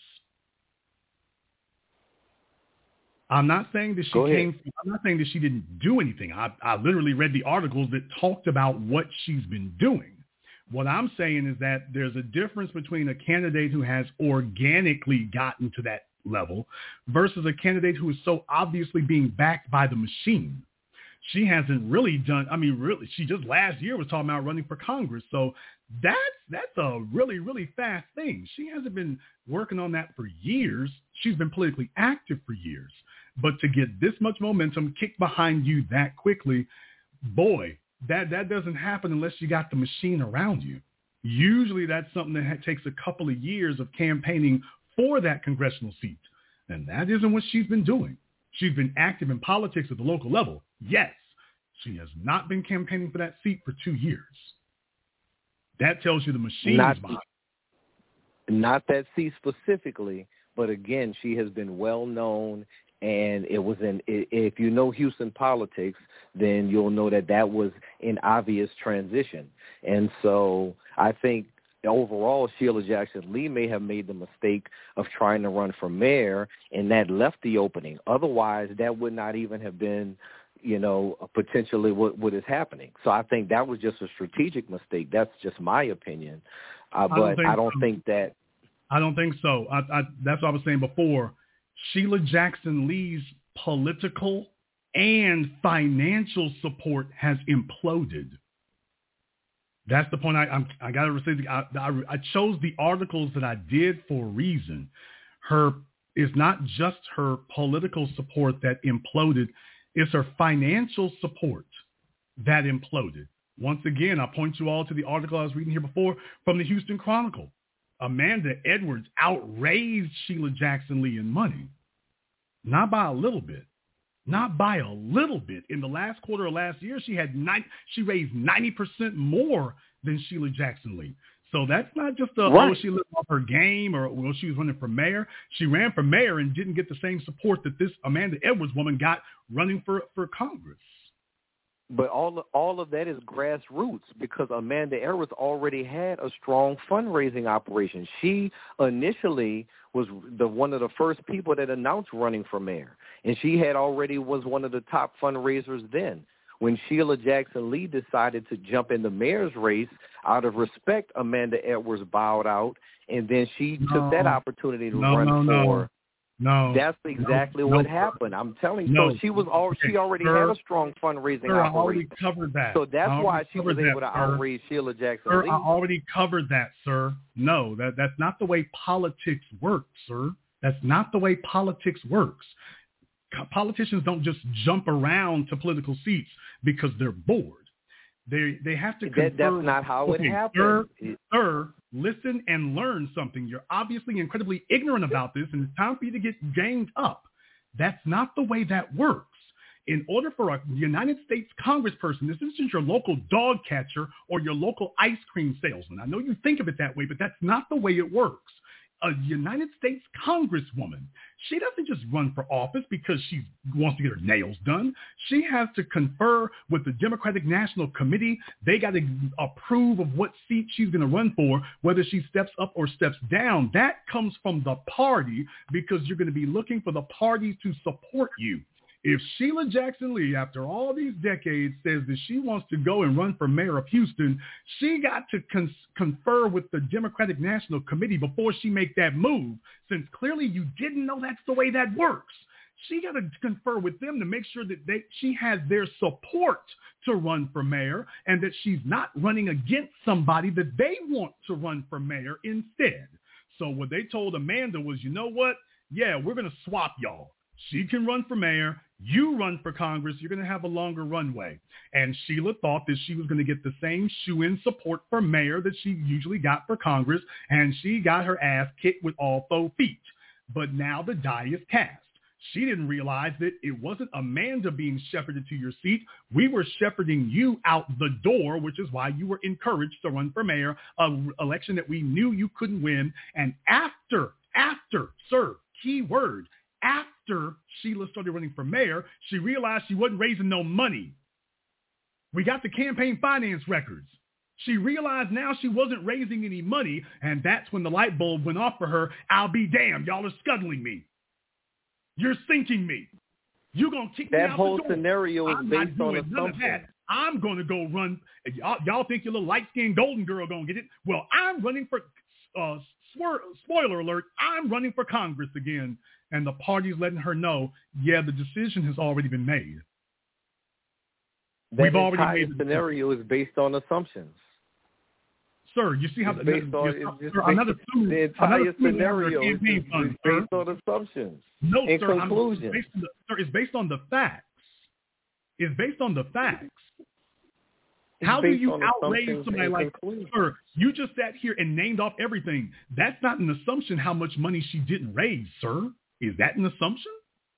I'm not saying that she came, from, I'm not saying that she didn't do anything. I, I literally read the articles that talked about what she's been doing. What I'm saying is that there's a difference between a candidate who has organically gotten to that level versus a candidate who is so obviously being backed by the machine. She hasn't really done, I mean, really, she just last year was talking about running for Congress. So that's, that's a really, really fast thing. She hasn't been working on that for years. She's been politically active for years. But to get this much momentum kicked behind you that quickly, boy, that, that doesn't happen unless you got the machine around you. Usually that's something that ha- takes a couple of years of campaigning for that congressional seat. And that isn't what she's been doing. She's been active in politics at the local level. Yes, she has not been campaigning for that seat for two years. That tells you the machine not, is behind. Not that seat specifically, but again, she has been well known. And it was in, if you know Houston politics, then you'll know that that was an obvious transition. And so I think overall, Sheila Jackson Lee may have made the mistake of trying to run for mayor, and that left the opening. Otherwise, that would not even have been, you know, potentially what, what is happening. So I think that was just a strategic mistake. That's just my opinion. Uh, but I don't, think, I don't so. think that. I don't think so. I, I, that's what I was saying before. Sheila Jackson Lee's political and financial support has imploded. That's the point. I I'm, I got to say. I, I, I chose the articles that I did for a reason. Her is not just her political support that imploded; it's her financial support that imploded. Once again, I point you all to the article I was reading here before from the Houston Chronicle. Amanda Edwards outraised Sheila Jackson Lee in money, not by a little bit. Not by a little bit. In the last quarter of last year, she had nine, she raised ninety percent more than Sheila Jackson Lee. So that's not just a, right. oh, she lived off her game or well, she was running for mayor. She ran for mayor and didn't get the same support that this Amanda Edwards woman got running for, for Congress. But all all of that is grassroots because Amanda Edwards already had a strong fundraising operation. She initially was the one of the first people that announced running for mayor, and she had already was one of the top fundraisers then. When Sheila Jackson Lee decided to jump in the mayor's race, out of respect, Amanda Edwards bowed out, and then she no. took that opportunity to no, run no, for. No. No, that's exactly no, what no, happened. I'm telling you. No. So she was all she already sir, had a strong fundraising sir, operation. I already covered that. So that's why she was able that, to outraise Sheila Jackson sir, Lee. I already covered that, sir. No, that that's not the way politics works, sir. That's not the way politics works. Politicians don't just jump around to political seats because they're bored. They they have to confer. That, that's not how okay, it happened. Sir, sir, listen and learn something. You're obviously incredibly ignorant about this, and it's time for you to get ganged up. That's not the way that works. In order for a United States congressperson, this isn't your local dog catcher or your local ice cream salesman. I know you think of it that way, but that's not the way it works. A United States congresswoman, she doesn't just run for office because she wants to get her nails done. She has to confer with the Democratic National Committee. They got to approve of what seat she's going to run for, whether she steps up or steps down. That comes from the party because you're going to be looking for the parties to support you. If Sheila Jackson Lee, after all these decades, says that she wants to go and run for mayor of Houston, she got to con- confer with the Democratic National Committee before she make that move, since clearly you didn't know that's the way that works. She got to confer with them to make sure that they, she has their support to run for mayor and that she's not running against somebody that they want to run for mayor instead. So what they told Amanda was, you know what? Yeah, we're going to swap y'all. She can run for mayor. You run for Congress. You're going to have a longer runway. And Sheila thought that she was going to get the same shoe-in support for mayor that she usually got for Congress, and she got her ass kicked with all four feet. But now the die is cast. She didn't realize that it wasn't Amanda being shepherded to your seat. We were shepherding you out the door, which is why you were encouraged to run for mayor, an election that we knew you couldn't win. And after, after, sir, key word, after Sheila started running for mayor, she realized she wasn't raising no money. We got the campaign finance records. She realized now she wasn't raising any money, and that's when the light bulb went off for her. I'll be damned. Y'all are scuttling me. You're sinking me. You're going to kick me out the door. That whole scenario is I'm based on assumption. I'm going to go run. Y'all, y'all think your little light-skinned golden girl going to get it? Well, I'm running for, uh, spoiler alert, I'm running for Congress again. And the party's letting her know, yeah, the decision has already been made. That We've already made the scenario is based on assumptions. Sir, you see how it's the, based on, sir, it's sir, I'm not assuming, the entire scenario is, is fund, based on assumptions. No, in sir, conclusion. I'm, based on the, sir, it's based on the facts. It's based on the facts. How do you outrage somebody like her? You just sat here and named off everything. That's not an assumption how much money she didn't raise, sir. Is that an assumption?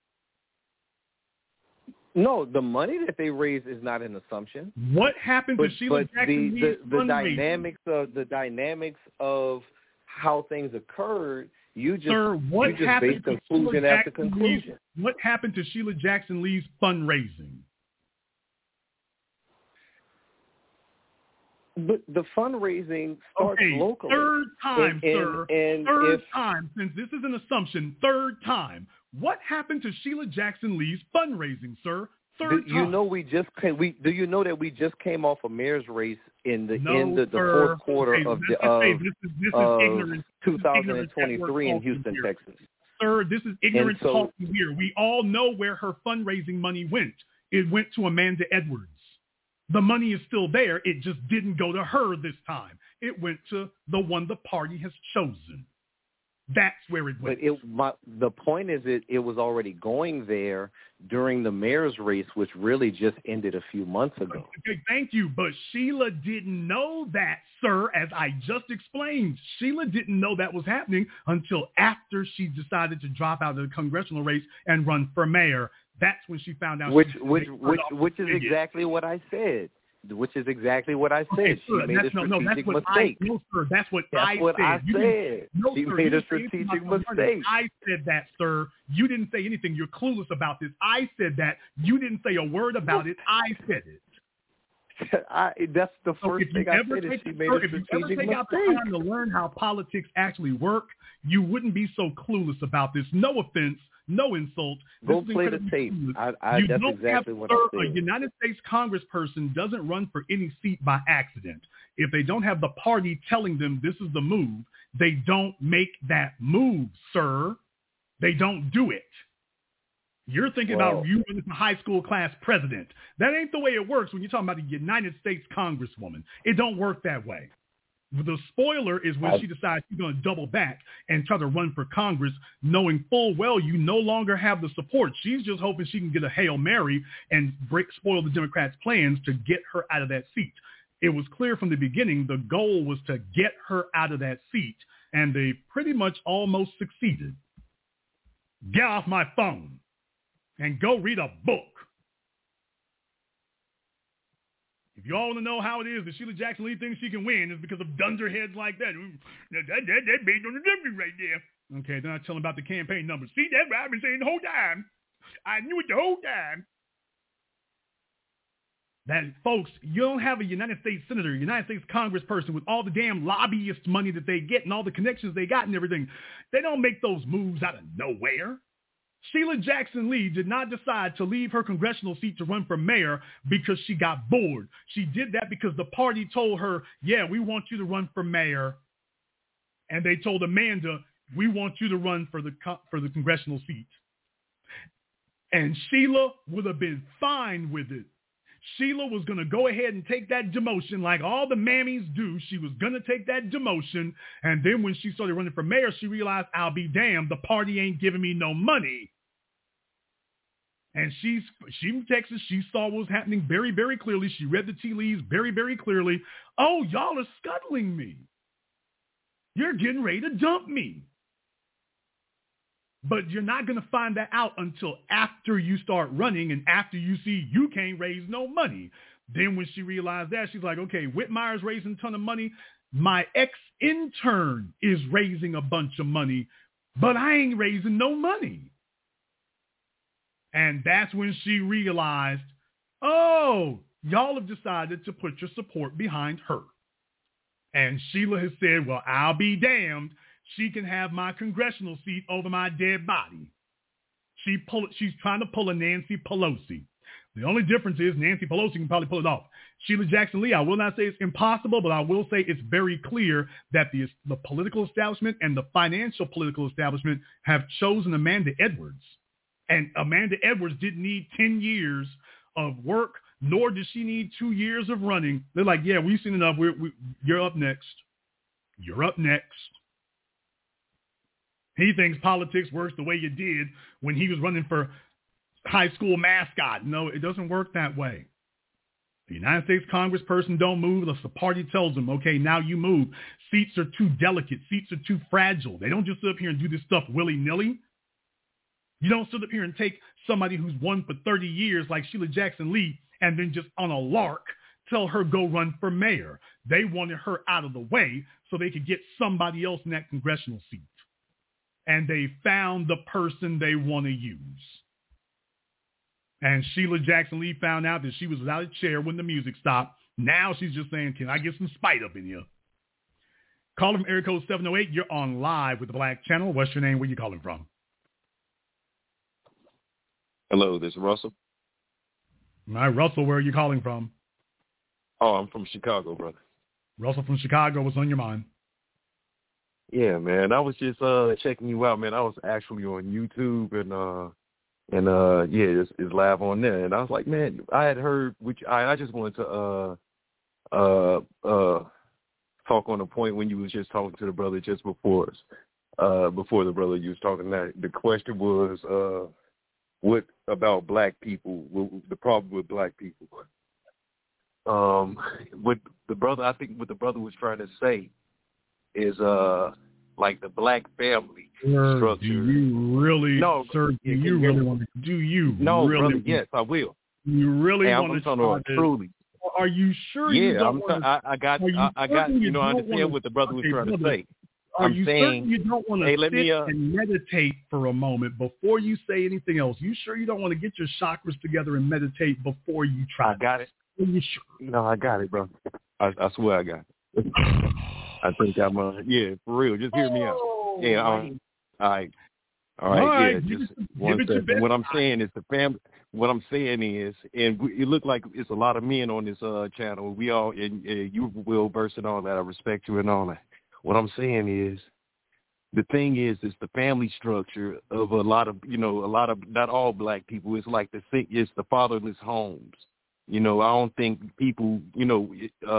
No, the money that they raised is not an assumption. What happened but, to Sheila but Jackson the, the, the dynamics of the dynamics of how things occurred, you just, sir, what you just happened based to conclusion Sheila after Jackson conclusion. Lee's, what happened to Sheila Jackson Lee's fundraising? But the fundraising starts okay, locally. Third time, and, sir. And, and third if, time, since this is an assumption, third time. What happened to Sheila Jackson Lee's fundraising, sir? Third do time. You know we just came, we do you know that we just came off a mayor's race in the no, end of the sir. fourth quarter okay, of this the of, is, this is, this of is ignorant. two thousand twenty-three in Houston, here. Texas. Sir, this is ignorant so, talking here. We all know where her fundraising money went. It went to Amanda Edwards. The money is still there. It just didn't go to her this time. It went to the one the party has chosen. That's where it went. But it, my, the point is it, it was already going there during the mayor's race, which really just ended a few months ago. Okay, thank you. But Sheila didn't know that, sir, as I just explained. Sheila didn't know that was happening until after she decided to drop out of the congressional race and run for mayor. That's when she found out. Which, she which, which, which is exactly what I said. Which is exactly what I said. Okay, she made a strategic no, no, that's what mistake. I, no, sir, that's what that's I what said. I you said. No, she sir, made a strategic mistake. I said that, sir. You didn't say anything. You're clueless about this. I said that. You didn't say a word about it. I said it. I, that's the first so thing I said is she made a strategic mistake. If you ever take mistake. out the time to learn how politics actually work, you wouldn't be so clueless about this. No offense. No insult. Go play the tape. I, I, you that's don't exactly have, what sir, I said. A United States congressperson doesn't run for any seat by accident. If they don't have the party telling them this is the move, they don't make that move, sir. They don't do it. You're thinking well, about you running for high school class president. That ain't the way it works when you're talking about a United States congresswoman. It don't work that way. The spoiler is when she decides she's going to double back and try to run for Congress, knowing full well you no longer have the support. She's just hoping she can get a Hail Mary and break, spoil the Democrats' plans to get her out of that seat. It was clear from the beginning the goal was to get her out of that seat, and they pretty much almost succeeded. Get off my phone and go read a book. If you all want to know how it is that Sheila Jackson Lee thinks she can win, it's because of dunderheads like that. That, that, that based on the W right there. Okay, then I tell them about the campaign numbers. See, that's what I've been saying the whole time. I knew it the whole time. That, folks, you don't have a United States senator, United States congressperson with all the damn lobbyist money that they get and all the connections they got and everything. They don't make those moves out of nowhere. Sheila Jackson Lee did not decide to leave her congressional seat to run for mayor because she got bored. She did that because the party told her, yeah, we want you to run for mayor. And they told Amanda, we want you to run for the for the congressional seat. And Sheila would have been fine with it. Sheila was going to go ahead and take that demotion like all the mammies do. She was going to take that demotion. And then when she started running for mayor, she realized, I'll be damned, the party ain't giving me no money. And she's she from Texas. She saw what was happening very, very clearly. She read the tea leaves very, very clearly. Oh, y'all are scuttling me. You're getting ready to dump me. But you're not going to find that out until after you start running and after you see you can't raise no money. Then when she realized that, she's like, okay, Whitmire's raising a ton of money. My ex-intern is raising a bunch of money, but I ain't raising no money. And that's when she realized, oh, y'all have decided to put your support behind her. And Sheila has said, well, I'll be damned. She can have my congressional seat over my dead body. She pull, she's trying to pull a Nancy Pelosi. The only difference is Nancy Pelosi can probably pull it off. Sheila Jackson Lee, I will not say it's impossible, but I will say it's very clear that the, the political establishment and the financial political establishment have chosen Amanda Edwards. And Amanda Edwards didn't need ten years of work, nor does she need two years of running. They're like, yeah, we've seen enough. We're, we, you're up next. You're up next. He thinks politics works the way it did when he was running for high school mascot. No, it doesn't work that way. The United States congressperson don't move unless the party tells them, okay, now you move. Seats are too delicate. Seats are too fragile. They don't just sit up here and do this stuff willy-nilly. You don't sit up here and take somebody who's won for thirty years like Sheila Jackson Lee and then just on a lark tell her go run for mayor. They wanted her out of the way so they could get somebody else in that congressional seat. And they found the person they want to use. And Sheila Jackson Lee found out that she was without a chair when the music stopped. Now she's just saying, can I get some spite up in here? Call from area code seven oh eight. You're on live with the Black Channel. What's your name? Where you calling from? Hello, this is Russell. Hi, Russell. Where are you calling from? Oh, I'm from Chicago, brother. Russell from Chicago. What's on your mind? Yeah, man. I was just uh checking you out, man. I was actually on YouTube and uh And uh, yeah, it's, it's live on there. And I was like, man, I had heard, which I, I just wanted to uh, uh, uh, talk on a point when you was just talking to the brother just before us, uh, before the brother you was talking. That the question was, uh, what about black people? What, the problem with black people? Um, what the brother, I think, what the brother was trying to say is, uh, like the black family sir, structure. Do you really, no, sir? Do you really want to? Do you? No, really brother. Want, Yes, I will. You really hey, want I'm to talking about truly? Are you sure? Yeah, you don't I'm. want T- I, I got. you I, I got. You know, I understand wanna, what the brother was okay, trying brother, to say. Are I'm you saying, certain you don't want to hey, sit let me, uh, and meditate for a moment before you say anything else? You sure you don't want to get your chakras together and meditate before you try? I got it. Are you sure? No, I got it, bro. I, I swear I got it. I think I'm. Uh, yeah, for real. Just hear me out. Yeah. Um, all right. All right. All right, Yeah. give Just it, one give it your second. best What I'm shot. saying is the family. What I'm saying is, and we, it looked like it's a lot of men on this uh, channel. We all, and, and you will verse and all that. I respect you and all that. What I'm saying is, the thing is, it's the family structure of a lot of, you know, a lot of, not all black people. It's like the thing, it's the fatherless homes. You know, I don't think people, you know,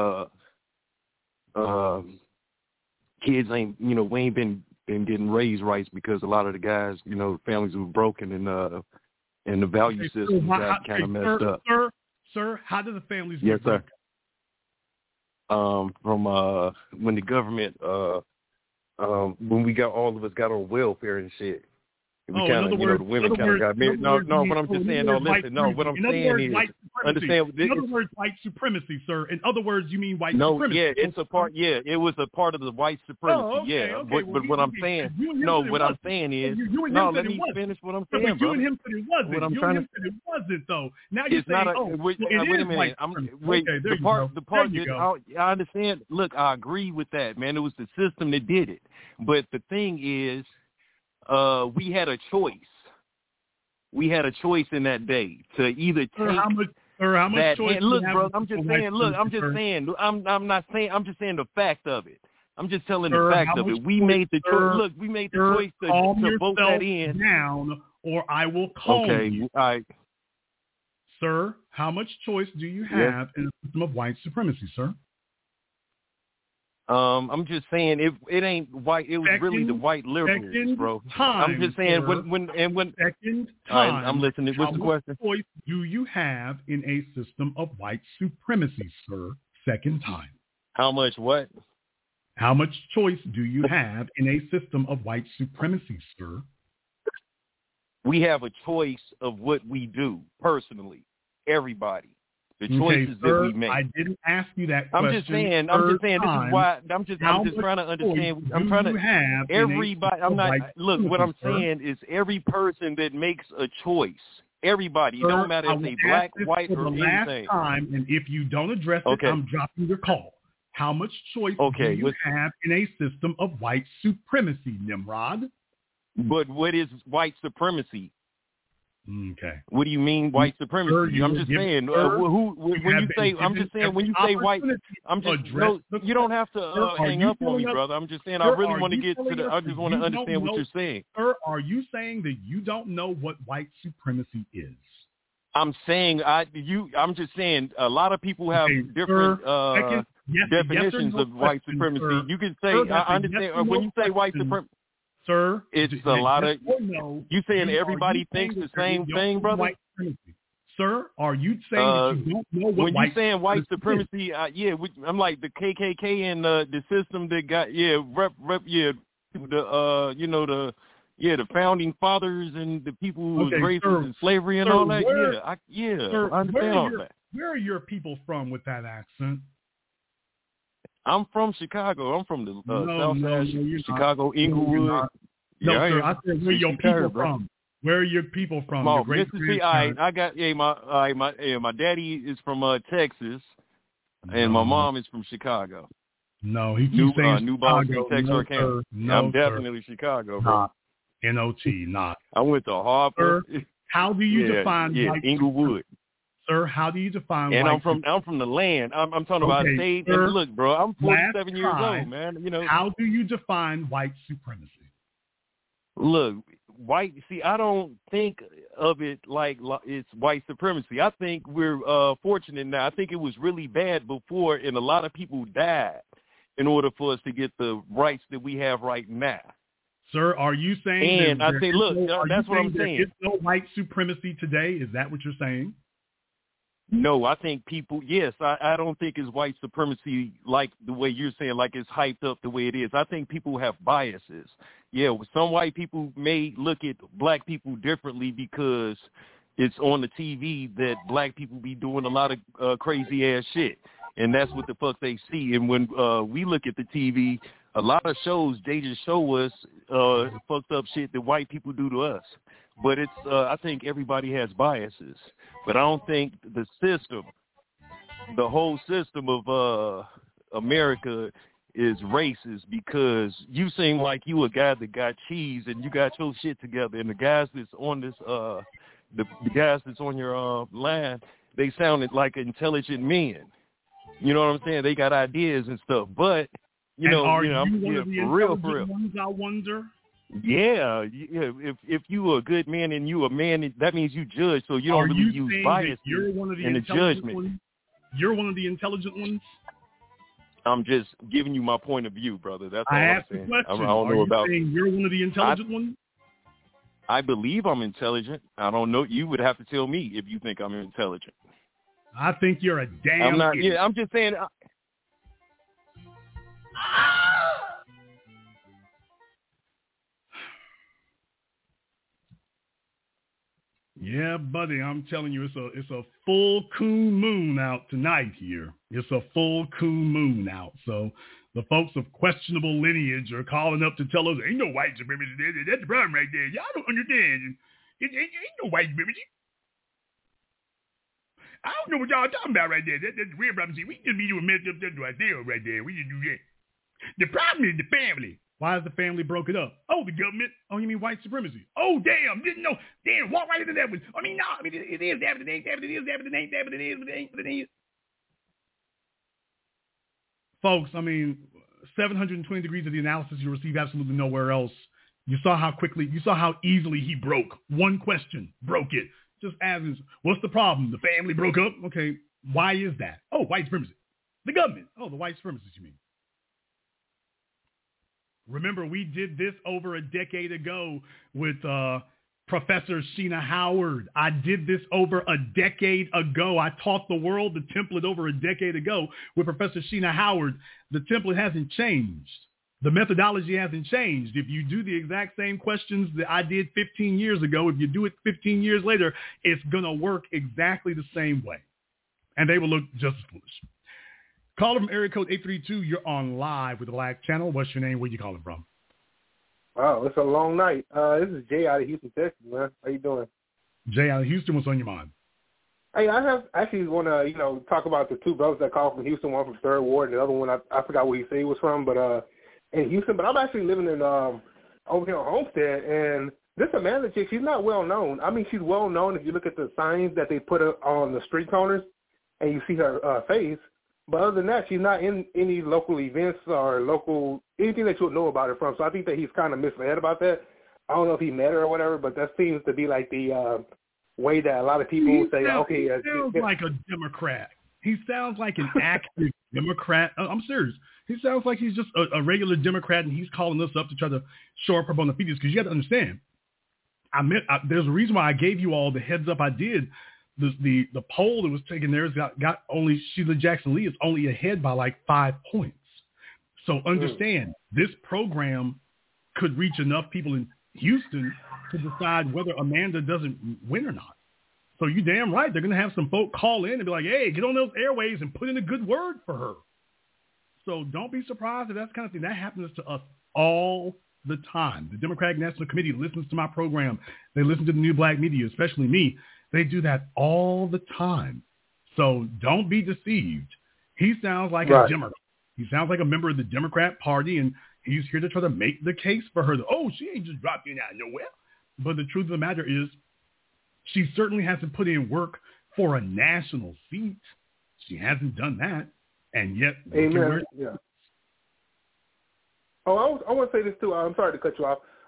uh, uh, kids ain't, you know, we ain't been, been getting raised right because a lot of the guys, you know, families were broken and, uh, and the value Okay, system so got kind of messed sir, up. Sir, sir, how do the families Yes, get sir. broken? Um, from uh, when the government, uh, um, when we got all of us got on welfare and shit. We Oh, kind in of, other you know, words, the women in other kind of words- got in married. other No, words, no, you- what I'm oh, just in saying, other no, words, white listen, no, what I'm supremacy. In other saying words, is, white supremacy. understand, In other it's, words, white supremacy, sir. In other words, you mean white no, supremacy. yeah, it's a part, yeah, it was a part of the white supremacy, Oh, okay, yeah. okay. But, Well, but we- what I'm we- saying, you and him no, said it what I'm wasn't. saying is, You, you and no, him let said it me wasn't. finish what I'm But saying, you brother. and him said it wasn't. What I'm you trying and him to, said it wasn't, though. Now you're it's saying, not a, oh, wait, well, uh, it wait a is minute. white I'm, supremacy. wait, Okay, there the you part, go. the part there you that go. I, I understand. Look, I agree with that, man. It was the system that did it. But the thing is, uh, we had a choice. We had a choice in that day to either take Sir, how much, sir, how much that. choice And do you look, have bro, with I'm just the white saying. Look, I'm supremacy, just sir? saying. I'm, I'm not saying. I'm just saying the fact of it. I'm just telling Sir, the fact how of much it. We choice, made the sir, choice. Look, we made the sir, choice to, calm to vote yourself that in. down, or I will call Okay, you. all right. Sir, how much choice do you Yes. have in a system of white supremacy, sir? Um, I'm just saying it. It ain't white. It was Second, really the white liberals, second bro. time, I'm just saying sir. when when and when. Second All right, time. I'm listening. What's how the much question? choice do you have in a system of white supremacy, sir? Second time. How much what? How much choice do you have in a system of white supremacy, sir? We have a choice of what we do personally. Everybody, the Okay, choices sir, that we make. I didn't ask you that I'm question. just saying. I'm just saying. This Third is why. I'm just. How I'm just much trying to understand. choice I'm do trying you to. have in a Everybody. system I'm of not. white Look, what I'm supremacy, sir? saying is every person that makes a choice. Everybody. It Sir, don't matter I if will they ask black, this white, for or the last anything. time, and if you don't address it, Okay. I'm dropping your call. How much choice Okay, do you what's- have in a system of white supremacy, Nimrod? But what is white supremacy? Okay. What do you mean white supremacy? Sir, you I'm were just given- saying. sir, Uh, who when, you when have you been say, I'm given just saying when you every say white, opportunity I'm to just address no. the- You don't have to Sir, uh, are hang you up on me, telling us- brother. I'm just saying Sir, I really are want to you get to telling the. us I that just want to you don't understand what know- you're saying. Sir, are you saying that you don't know what white supremacy is? I'm saying I you. I'm just saying a lot of people have Okay, different sir, uh, second- yes- yes or definitions no of white question, supremacy. sir. You can say Sir, that's I a understand yes or when no you say white question. supremacy. Sir, It's d- a lot yes of or no, you saying you- are everybody you thinks saying the that there same is no thing, brother. white supremacy? Sir, are you saying Uh, that you don't know what when you white saying white supremacy is? supremacy, uh, yeah, we, I'm like the K K K and uh, the system that got yeah, rep, rep, yeah, the uh, you know the yeah the founding fathers and the people who was Okay, racist sir, and slavery and sir, all that. where- yeah, I, yeah, Sir, I understand where are all your, that. Where are your people from with that accent? I'm from Chicago. I'm from the uh, no, South no, Side, no, you're Chicago, not. No, Inglewood. you're not. No, yeah, sir, I, I said where your people bro. from? Where are your people from? Oh, Your great Mississippi. All right, I got yeah, my all right, my yeah, my daddy is from uh, Texas, and my No. mom is from Chicago. No, he keeps New saying uh, New Boston, Chicago. Texarkana. No, sir. No, I'm sir. definitely Chicago, bro. Not. N O T, not. I went to Harper. Sir, how do you yeah, define yeah, white Inglewood. Sir, how do you define And white I'm from I'm from the land. I'm I'm talking Okay, about state. sir, And look, bro, I'm forty-seven last years time, old, man. You know, how do you define white supremacy? look, white. See, I don't think of it like it's white supremacy. I think we're uh, fortunate now. I think it was really bad before, and a lot of people died in order for us to get the rights that we have right now. Sir, are you saying? And I say, look, no, that's what I'm saying. There is no white supremacy today. Is that what you're saying? No, I think people, yes, I, I don't think it's white supremacy like the way you're saying, like it's hyped up the way it is. I think people have biases. Yeah, some white people may look at black people differently because it's on the T V that black people be doing a lot of uh, crazy-ass shit, and that's what the fuck they see. And when uh, we look at the T V, a lot of shows, they just show us uh, fucked up shit that white people do to us. But it's, uh, I think everybody has biases. But I don't think the system, the whole system of uh, America is racist, because you seem like you a guy that got cheese and you got your shit together. And the guys that's on this, uh, the, the guys that's on your uh, line, they sounded like intelligent men. You know what I'm saying? They got ideas and stuff. But, you and know, are you know, you I'm, one yeah, of the for real, for real. Ones, I wonder? Yeah, yeah. If if you a good man and you a man, that means you judge. So you don't Are really you use bias you're one of the in the intelligent judgment. Ones? You're one of the intelligent ones. I'm just giving you my point of view, brother. That's all I I'm asked saying. the question. I, I don't Are know you about. saying you're one of the intelligent I, ones? I believe I'm intelligent. I don't know. You would have to tell me if you think I'm intelligent. I think you're a damn. I'm not. idiot. Yeah, I'm just saying. I, Yeah, buddy, I'm telling you, it's a it's a full coon moon out tonight here. It's a full coon moon out. So the folks of questionable lineage are calling up to tell us, ain't no white supremacy there. That's the problem right there. Y'all don't understand. It, it, it ain't no white supremacy. I don't know what y'all talking about right there. That, that's the real problem. See, we just be doing messed up stuff right there, right there. We just do that. The problem is the family. Why is the family broken up? Oh, the government. Oh, you mean white supremacy? Oh, damn, didn't know. Damn, walk right into that one. I mean, no, I mean, it, it is that, but it ain't that, but it is that, but it ain't that, but it is, but it ain't, but it ain't. Folks, I mean, seven hundred twenty degrees of the analysis you receive absolutely nowhere else. You saw how quickly, you saw how easily he broke. One question, broke it. Just asking, what's the problem? The family broke up? Okay, why is that? Oh, white supremacy. The government. Oh, the white supremacists, you mean. Remember, we did this over a decade ago with uh, Professor Sheena Howard. I did this over a decade ago. I taught the world the template over a decade ago with Professor Sheena Howard. The template hasn't changed. The methodology hasn't changed. If you do the exact same questions that I did fifteen years ago, if you do it fifteen years later, it's going to work exactly the same way. And they will look just as foolish. Caller from area code eight three two, you're on live with the Black Channel. What's your name? Where you calling from? Wow, it's a long night. Uh, this is Jay out of Houston, Texas, man. How you doing? Jay out of Houston, what's on your mind? Hey, I have actually want to, you know, talk about the two brothers that called from Houston, one from Third Ward, and the other one, I, I forgot where he said he was from, but uh, in Houston. But I'm actually living in um over here on Homestead, and this Amanda chick, she's not well known. I mean, she's well known if you look at the signs that they put on the street corners, and you see her uh, face. But other than that, she's not in any local events or local, anything that you'll know about her from. So I think that he's kind of misled about that. I don't know if he met her or whatever, but that seems to be like the uh, way that a lot of people he say, sounds, okay. He uh, sounds yeah. like a Democrat. He sounds like an active Democrat. I'm serious. He sounds like he's just a, a regular Democrat, and he's calling us up to try to shore up her bona fides. Because you got to understand, I meant, I, there's a reason why I gave you all the heads up I did. The, the the poll that was taken there has got, got only Sheila Jackson Lee is only ahead by like five points. So understand, mm. this program could reach enough people in Houston to decide whether Amanda doesn't win or not. So you damn right, they're going to have some folk call in and be like, hey, get on those airways and put in a good word for her. So don't be surprised if that's kind of thing. That happens to us all the time. The Democratic National Committee listens to my program. They listen to the New Black Media, especially me. They do that all the time. So don't be deceived. He sounds like right. a Democrat. He sounds like a member of the Democrat Party, and he's here to try to make the case for her. That, oh, she ain't just dropped in out of nowhere. But the truth of the matter is, she certainly hasn't put in work for a national seat. She hasn't done that. And yet, Amen. Yeah. Oh, I, was, I want to say this, too. I'm sorry to cut you off.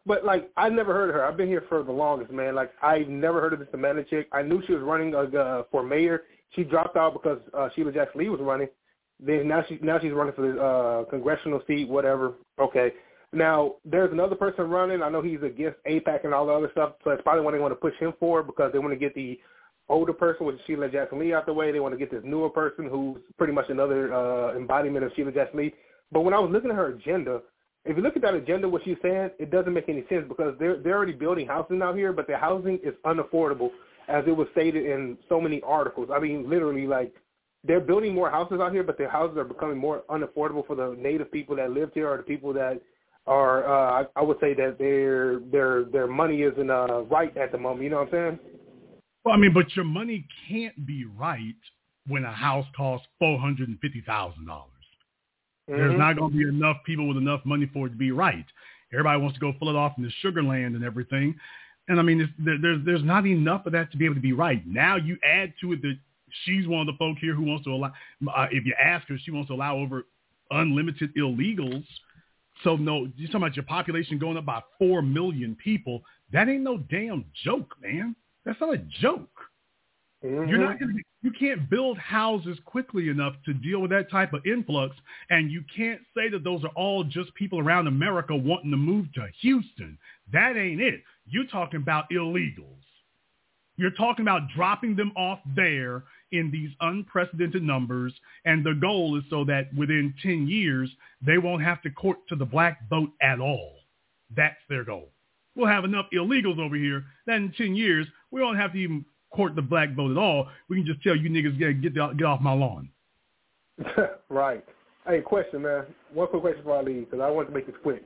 But, like, I never heard of her. I've been here for the longest, man. Like, I've never heard of this Amanda chick. I knew she was running uh, for mayor. She dropped out because uh, Sheila Jackson Lee was running. Then now she now she's running for the uh, congressional seat, whatever. Okay. Now, there's another person running. I know he's against AIPAC and all the other stuff, so that's probably when they want to push him forward because they want to get the older person with Sheila Jackson Lee out the way. They want to get this newer person who's pretty much another uh, embodiment of Sheila Jackson Lee. But when I was looking at her agenda, if you look at that agenda, what she's saying, it doesn't make any sense because they're they're already building housing out here, but the housing is unaffordable, as it was stated in so many articles. I mean, literally, like, they're building more houses out here, but their houses are becoming more unaffordable for the native people that lived here or the people that are, uh, I, I would say that their their their money isn't uh, right at the moment. You know what I'm saying? Well, I mean, but your money can't be right when a house costs four hundred fifty thousand dollars. Mm-hmm. There's not going to be enough people with enough money for it to be right. Everybody wants to go fill it off in the sugar land and everything. And, I mean, it's, there, there's there's not enough of that to be able to be right. Now you add to it that she's one of the folk here who wants to allow, uh, if you ask her, she wants to allow over unlimited illegals. So, no, you're talking about your population going up by four million people. That ain't no damn joke, man. That's not a joke. Mm-hmm. You're not gonna, you can't build houses quickly enough to deal with that type of influx, and you can't say that those are all just people around America wanting to move to Houston. That ain't it. You're talking about illegals. You're talking about dropping them off there in these unprecedented numbers, and the goal is so that within ten years, they won't have to court to the black vote at all. That's their goal. We'll have enough illegals over here that in ten years, we won't have to even court the black vote at all. We can just tell you niggas, get, get, get off my lawn. Right. Hey, question, man. One quick question before I leave, because I want to make this quick.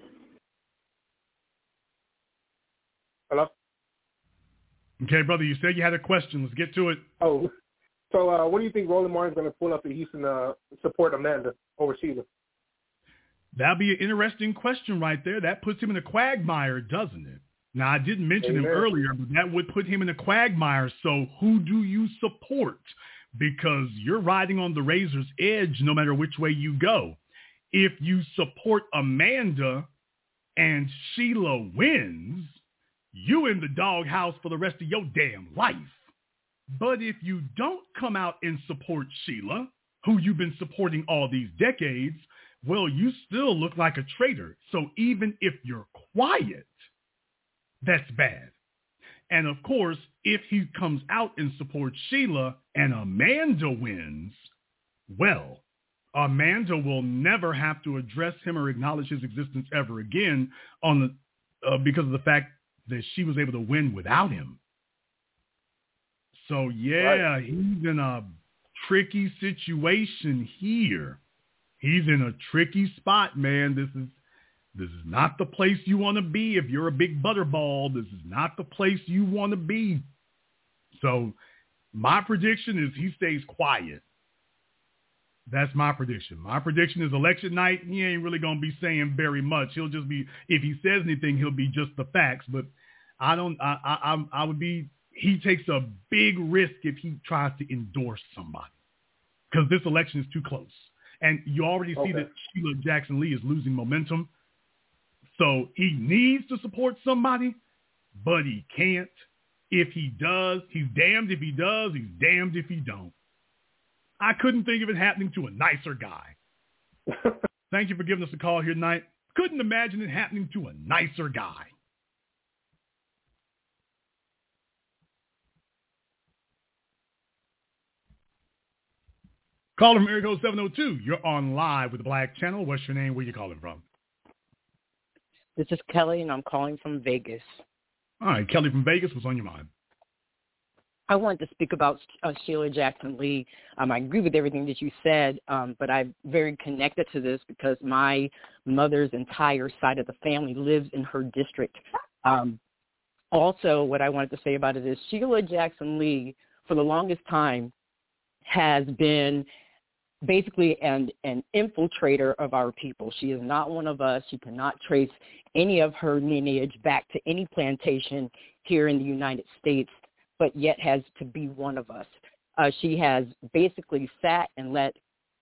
Hello? Okay, brother, you said you had a question. Let's get to it. Oh, so uh, what do you think Roland Martin's going to pull up in Houston uh, support Amanda over Sheila? That'll be an interesting question right there. That puts him in a quagmire, doesn't it? Now, I didn't mention Amen. him earlier, but that would put him in a quagmire. So who do you support? Because you're riding on the razor's edge no matter which way you go. If you support Amanda and Sheila wins, you in the doghouse for the rest of your damn life. But if you don't come out and support Sheila, who you've been supporting all these decades, well, you still look like a traitor. So even if you're quiet, that's bad. And of course, if he comes out and supports Sheila and Amanda wins, well, Amanda will never have to address him or acknowledge his existence ever again on the uh, because of the fact that she was able to win without him. So yeah, right. He's in a tricky situation here. He's in a tricky spot, man. This is This is not the place you want to be if you're a big butterball. This is not the place you want to be. So my prediction is he stays quiet. That's my prediction. My prediction is election night, he ain't really going to be saying very much. He'll just be, if he says anything, he'll be just the facts. But I don't, I, I, I would be, he takes a big risk if he tries to endorse somebody because this election is too close. And you already see okay. that Sheila Jackson Lee is losing momentum. So he needs to support somebody, but he can't. If he does, he's damned if he does, he's damned if he don't. I couldn't think of it happening to a nicer guy. Thank you for giving us a call here tonight. Couldn't imagine it happening to a nicer guy. Caller from area code seven oh two. You're on live with the Black Channel. What's your name? Where you calling from? This is Kelly, and I'm calling from Vegas. All right, Kelly from Vegas. What's on your mind? I wanted to speak about uh, Sheila Jackson Lee. Um, I agree with everything that you said, um, but I'm very connected to this because my mother's entire side of the family lives in her district. Um, also, what I wanted to say about it is Sheila Jackson Lee, for the longest time, has been basically an, an infiltrator of our people. She is not one of us. She cannot trace any of her lineage back to any plantation here in the United States, but yet has to be one of us. Uh, she has basically sat and let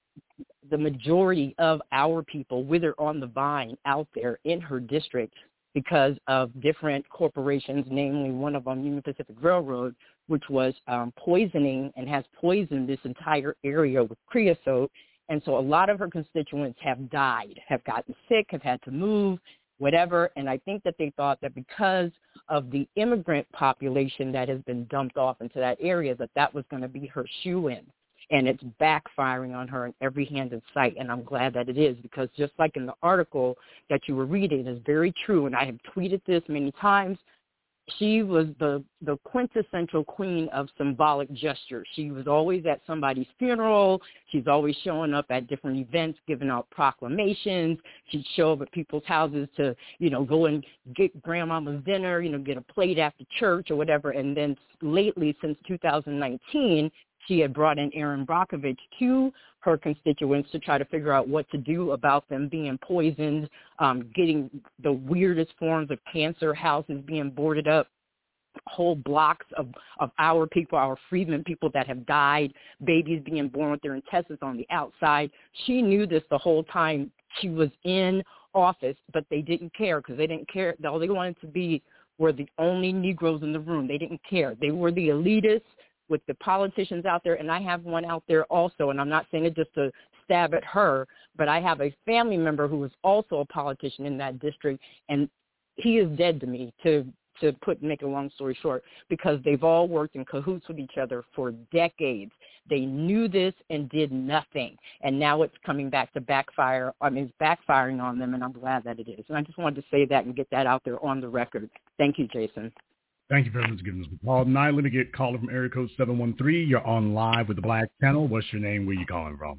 the majority of our people wither on the vine out there in her district because of different corporations, namely one of them, Union Pacific Railroad, which was um, poisoning and has poisoned this entire area with creosote. And so a lot of her constituents have died, have gotten sick, have had to move, whatever. And I think that they thought that because of the immigrant population that has been dumped off into that area, that that was going to be her shoe-in. And it's backfiring on her in every hand in sight. And I'm glad that it is, because just like in the article that you were reading, is very true. And I have tweeted this many times. She was the, the quintessential queen of symbolic gestures. She was always at somebody's funeral. She's always showing up at different events, giving out proclamations. She'd show up at people's houses to, you know, go and get grandmama's dinner, you know, get a plate after church or whatever. And then lately, since two thousand nineteen, she had brought in Erin Brockovich to her constituents to try to figure out what to do about them being poisoned, um, getting the weirdest forms of cancer, houses being boarded up, whole blocks of, of our people, our freedmen people that have died, babies being born with their intestines on the outside. She knew this the whole time she was in office, but they didn't care because they didn't care. All they wanted to be were the only Negroes in the room. They didn't care. They were the elitists with the politicians out there, and I have one out there also, and I'm not saying it just to stab at her, but I have a family member who is also a politician in that district, and he is dead to me, to to put make a long story short, because they've all worked in cahoots with each other for decades. They knew this and did nothing, and now it's coming back to backfire. I mean, it's backfiring on them, and I'm glad that it is. And I just wanted to say that and get that out there on the record. Thank you, Jason. Thank you very much for giving us a call. Now, let me get caller from area code seven one three. You're on live with the Black Channel. What's your name? Where you calling from?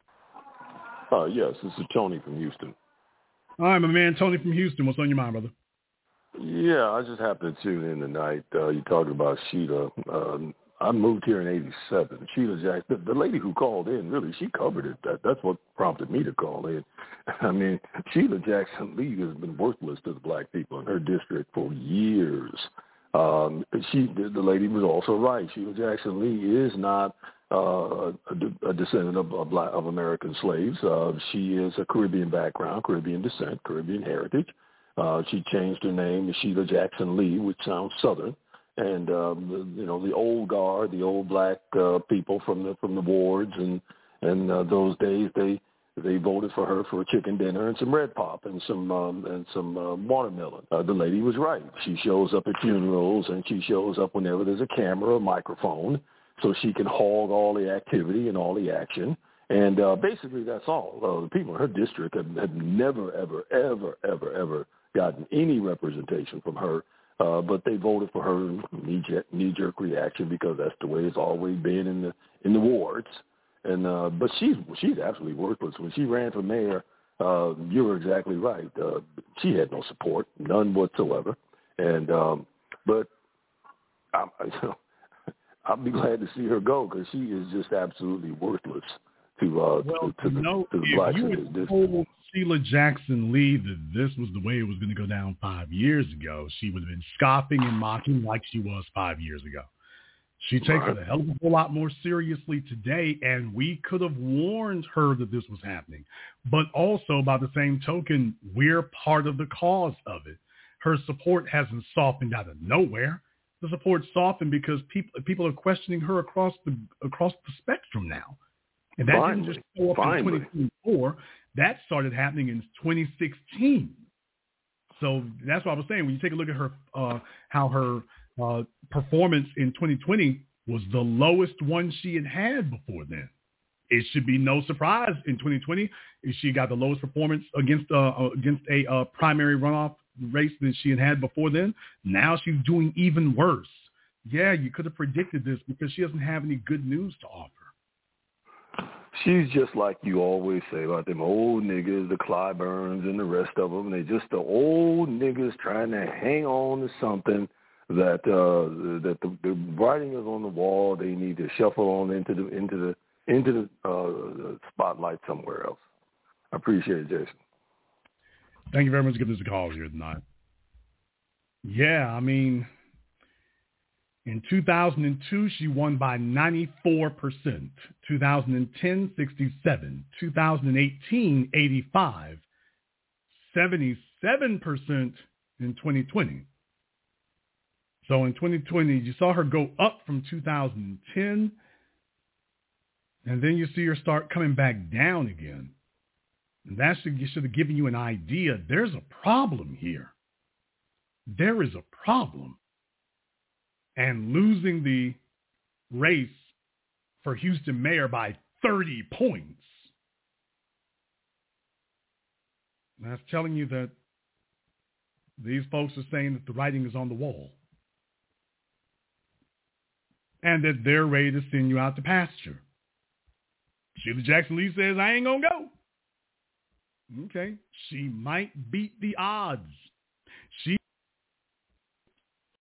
Uh, yes, this is Tony from Houston. All right, my man, Tony from Houston. What's on your mind, brother? Yeah, I just happened to tune in tonight. Uh, you talking about Sheila. Um, I moved here in eighty-seven. Sheila Jackson, the, the lady who called in, really, she covered it. That, that's what prompted me to call in. I mean, Sheila Jackson Lee has been worthless to the black people in her district for years. Um, she, the lady was also right. Sheila Jackson Lee is not uh, a, a descendant of, of, black, of American slaves. Uh, she is a Caribbean background, Caribbean descent, Caribbean heritage. Uh, she changed her name to Sheila Jackson Lee, which sounds Southern. And um, the, you know, the old guard, the old black uh, people from the from the wards and and uh, those days, they they voted for her for a chicken dinner and some red pop and some um, and some uh, watermelon. Uh, the lady was right. She shows up at funerals and she shows up whenever there's a camera or microphone, so she can hog all the activity and all the action. And uh, basically, that's all. Uh, the people in her district have, have never, ever, ever, ever, ever gotten any representation from her. Uh, but they voted for her knee-jerk, knee-jerk reaction because that's the way it's always been in the in the wards. And uh, but she's she's absolutely worthless. When she ran for mayor, uh, you were exactly right. Uh, she had no support, none whatsoever. And um, but I, I, you know, I'll be glad to see her go because she is just absolutely worthless to uh, well, to, to, the, no, to the blacks in this district. district. Sheila Jackson Lee that this was the way it was going to go down five years ago, she would have been scoffing and mocking like she was five years ago. She takes Right. it a hell of a whole lot more seriously today, and we could have warned her that this was happening. But also, by the same token, we're part of the cause of it. Her support hasn't softened out of nowhere. The support softened because people people are questioning her across the across the spectrum now. And that Finally. didn't just show up Finally. in twenty twenty-four. That started happening in twenty sixteen. So that's what I was saying. When you take a look at her, uh, how her uh, performance in twenty twenty was the lowest one she had had before then. It should be no surprise in twenty twenty she got the lowest performance against uh, against a uh, primary runoff race than she had had before then. Now she's doing even worse. Yeah, you could have predicted this because she doesn't have any good news to offer. She's just like you always say about them old niggas, the Clyburns and the rest of them. They're just the old niggas trying to hang on to something that uh, that the, the writing is on the wall. They need to shuffle on into the into the into the, uh, the spotlight somewhere else. I appreciate it, Jason. Thank you very much for giving us a call here tonight. Yeah, I mean, in two thousand two, she won by ninety-four percent. two thousand ten, sixty-seven. two thousand eighteen, eighty-five. seventy-seven percent in twenty twenty. So in twenty twenty, you saw her go up from two thousand ten, and then you see her start coming back down again. And that should, should have given you an idea. There's a problem here. There is a problem. And losing the race for Houston mayor by thirty points, that's telling you that these folks are saying that the writing is on the wall and that they're ready to send you out to pasture. Sheila Jackson Lee says, I ain't going to go. Okay. She might beat the odds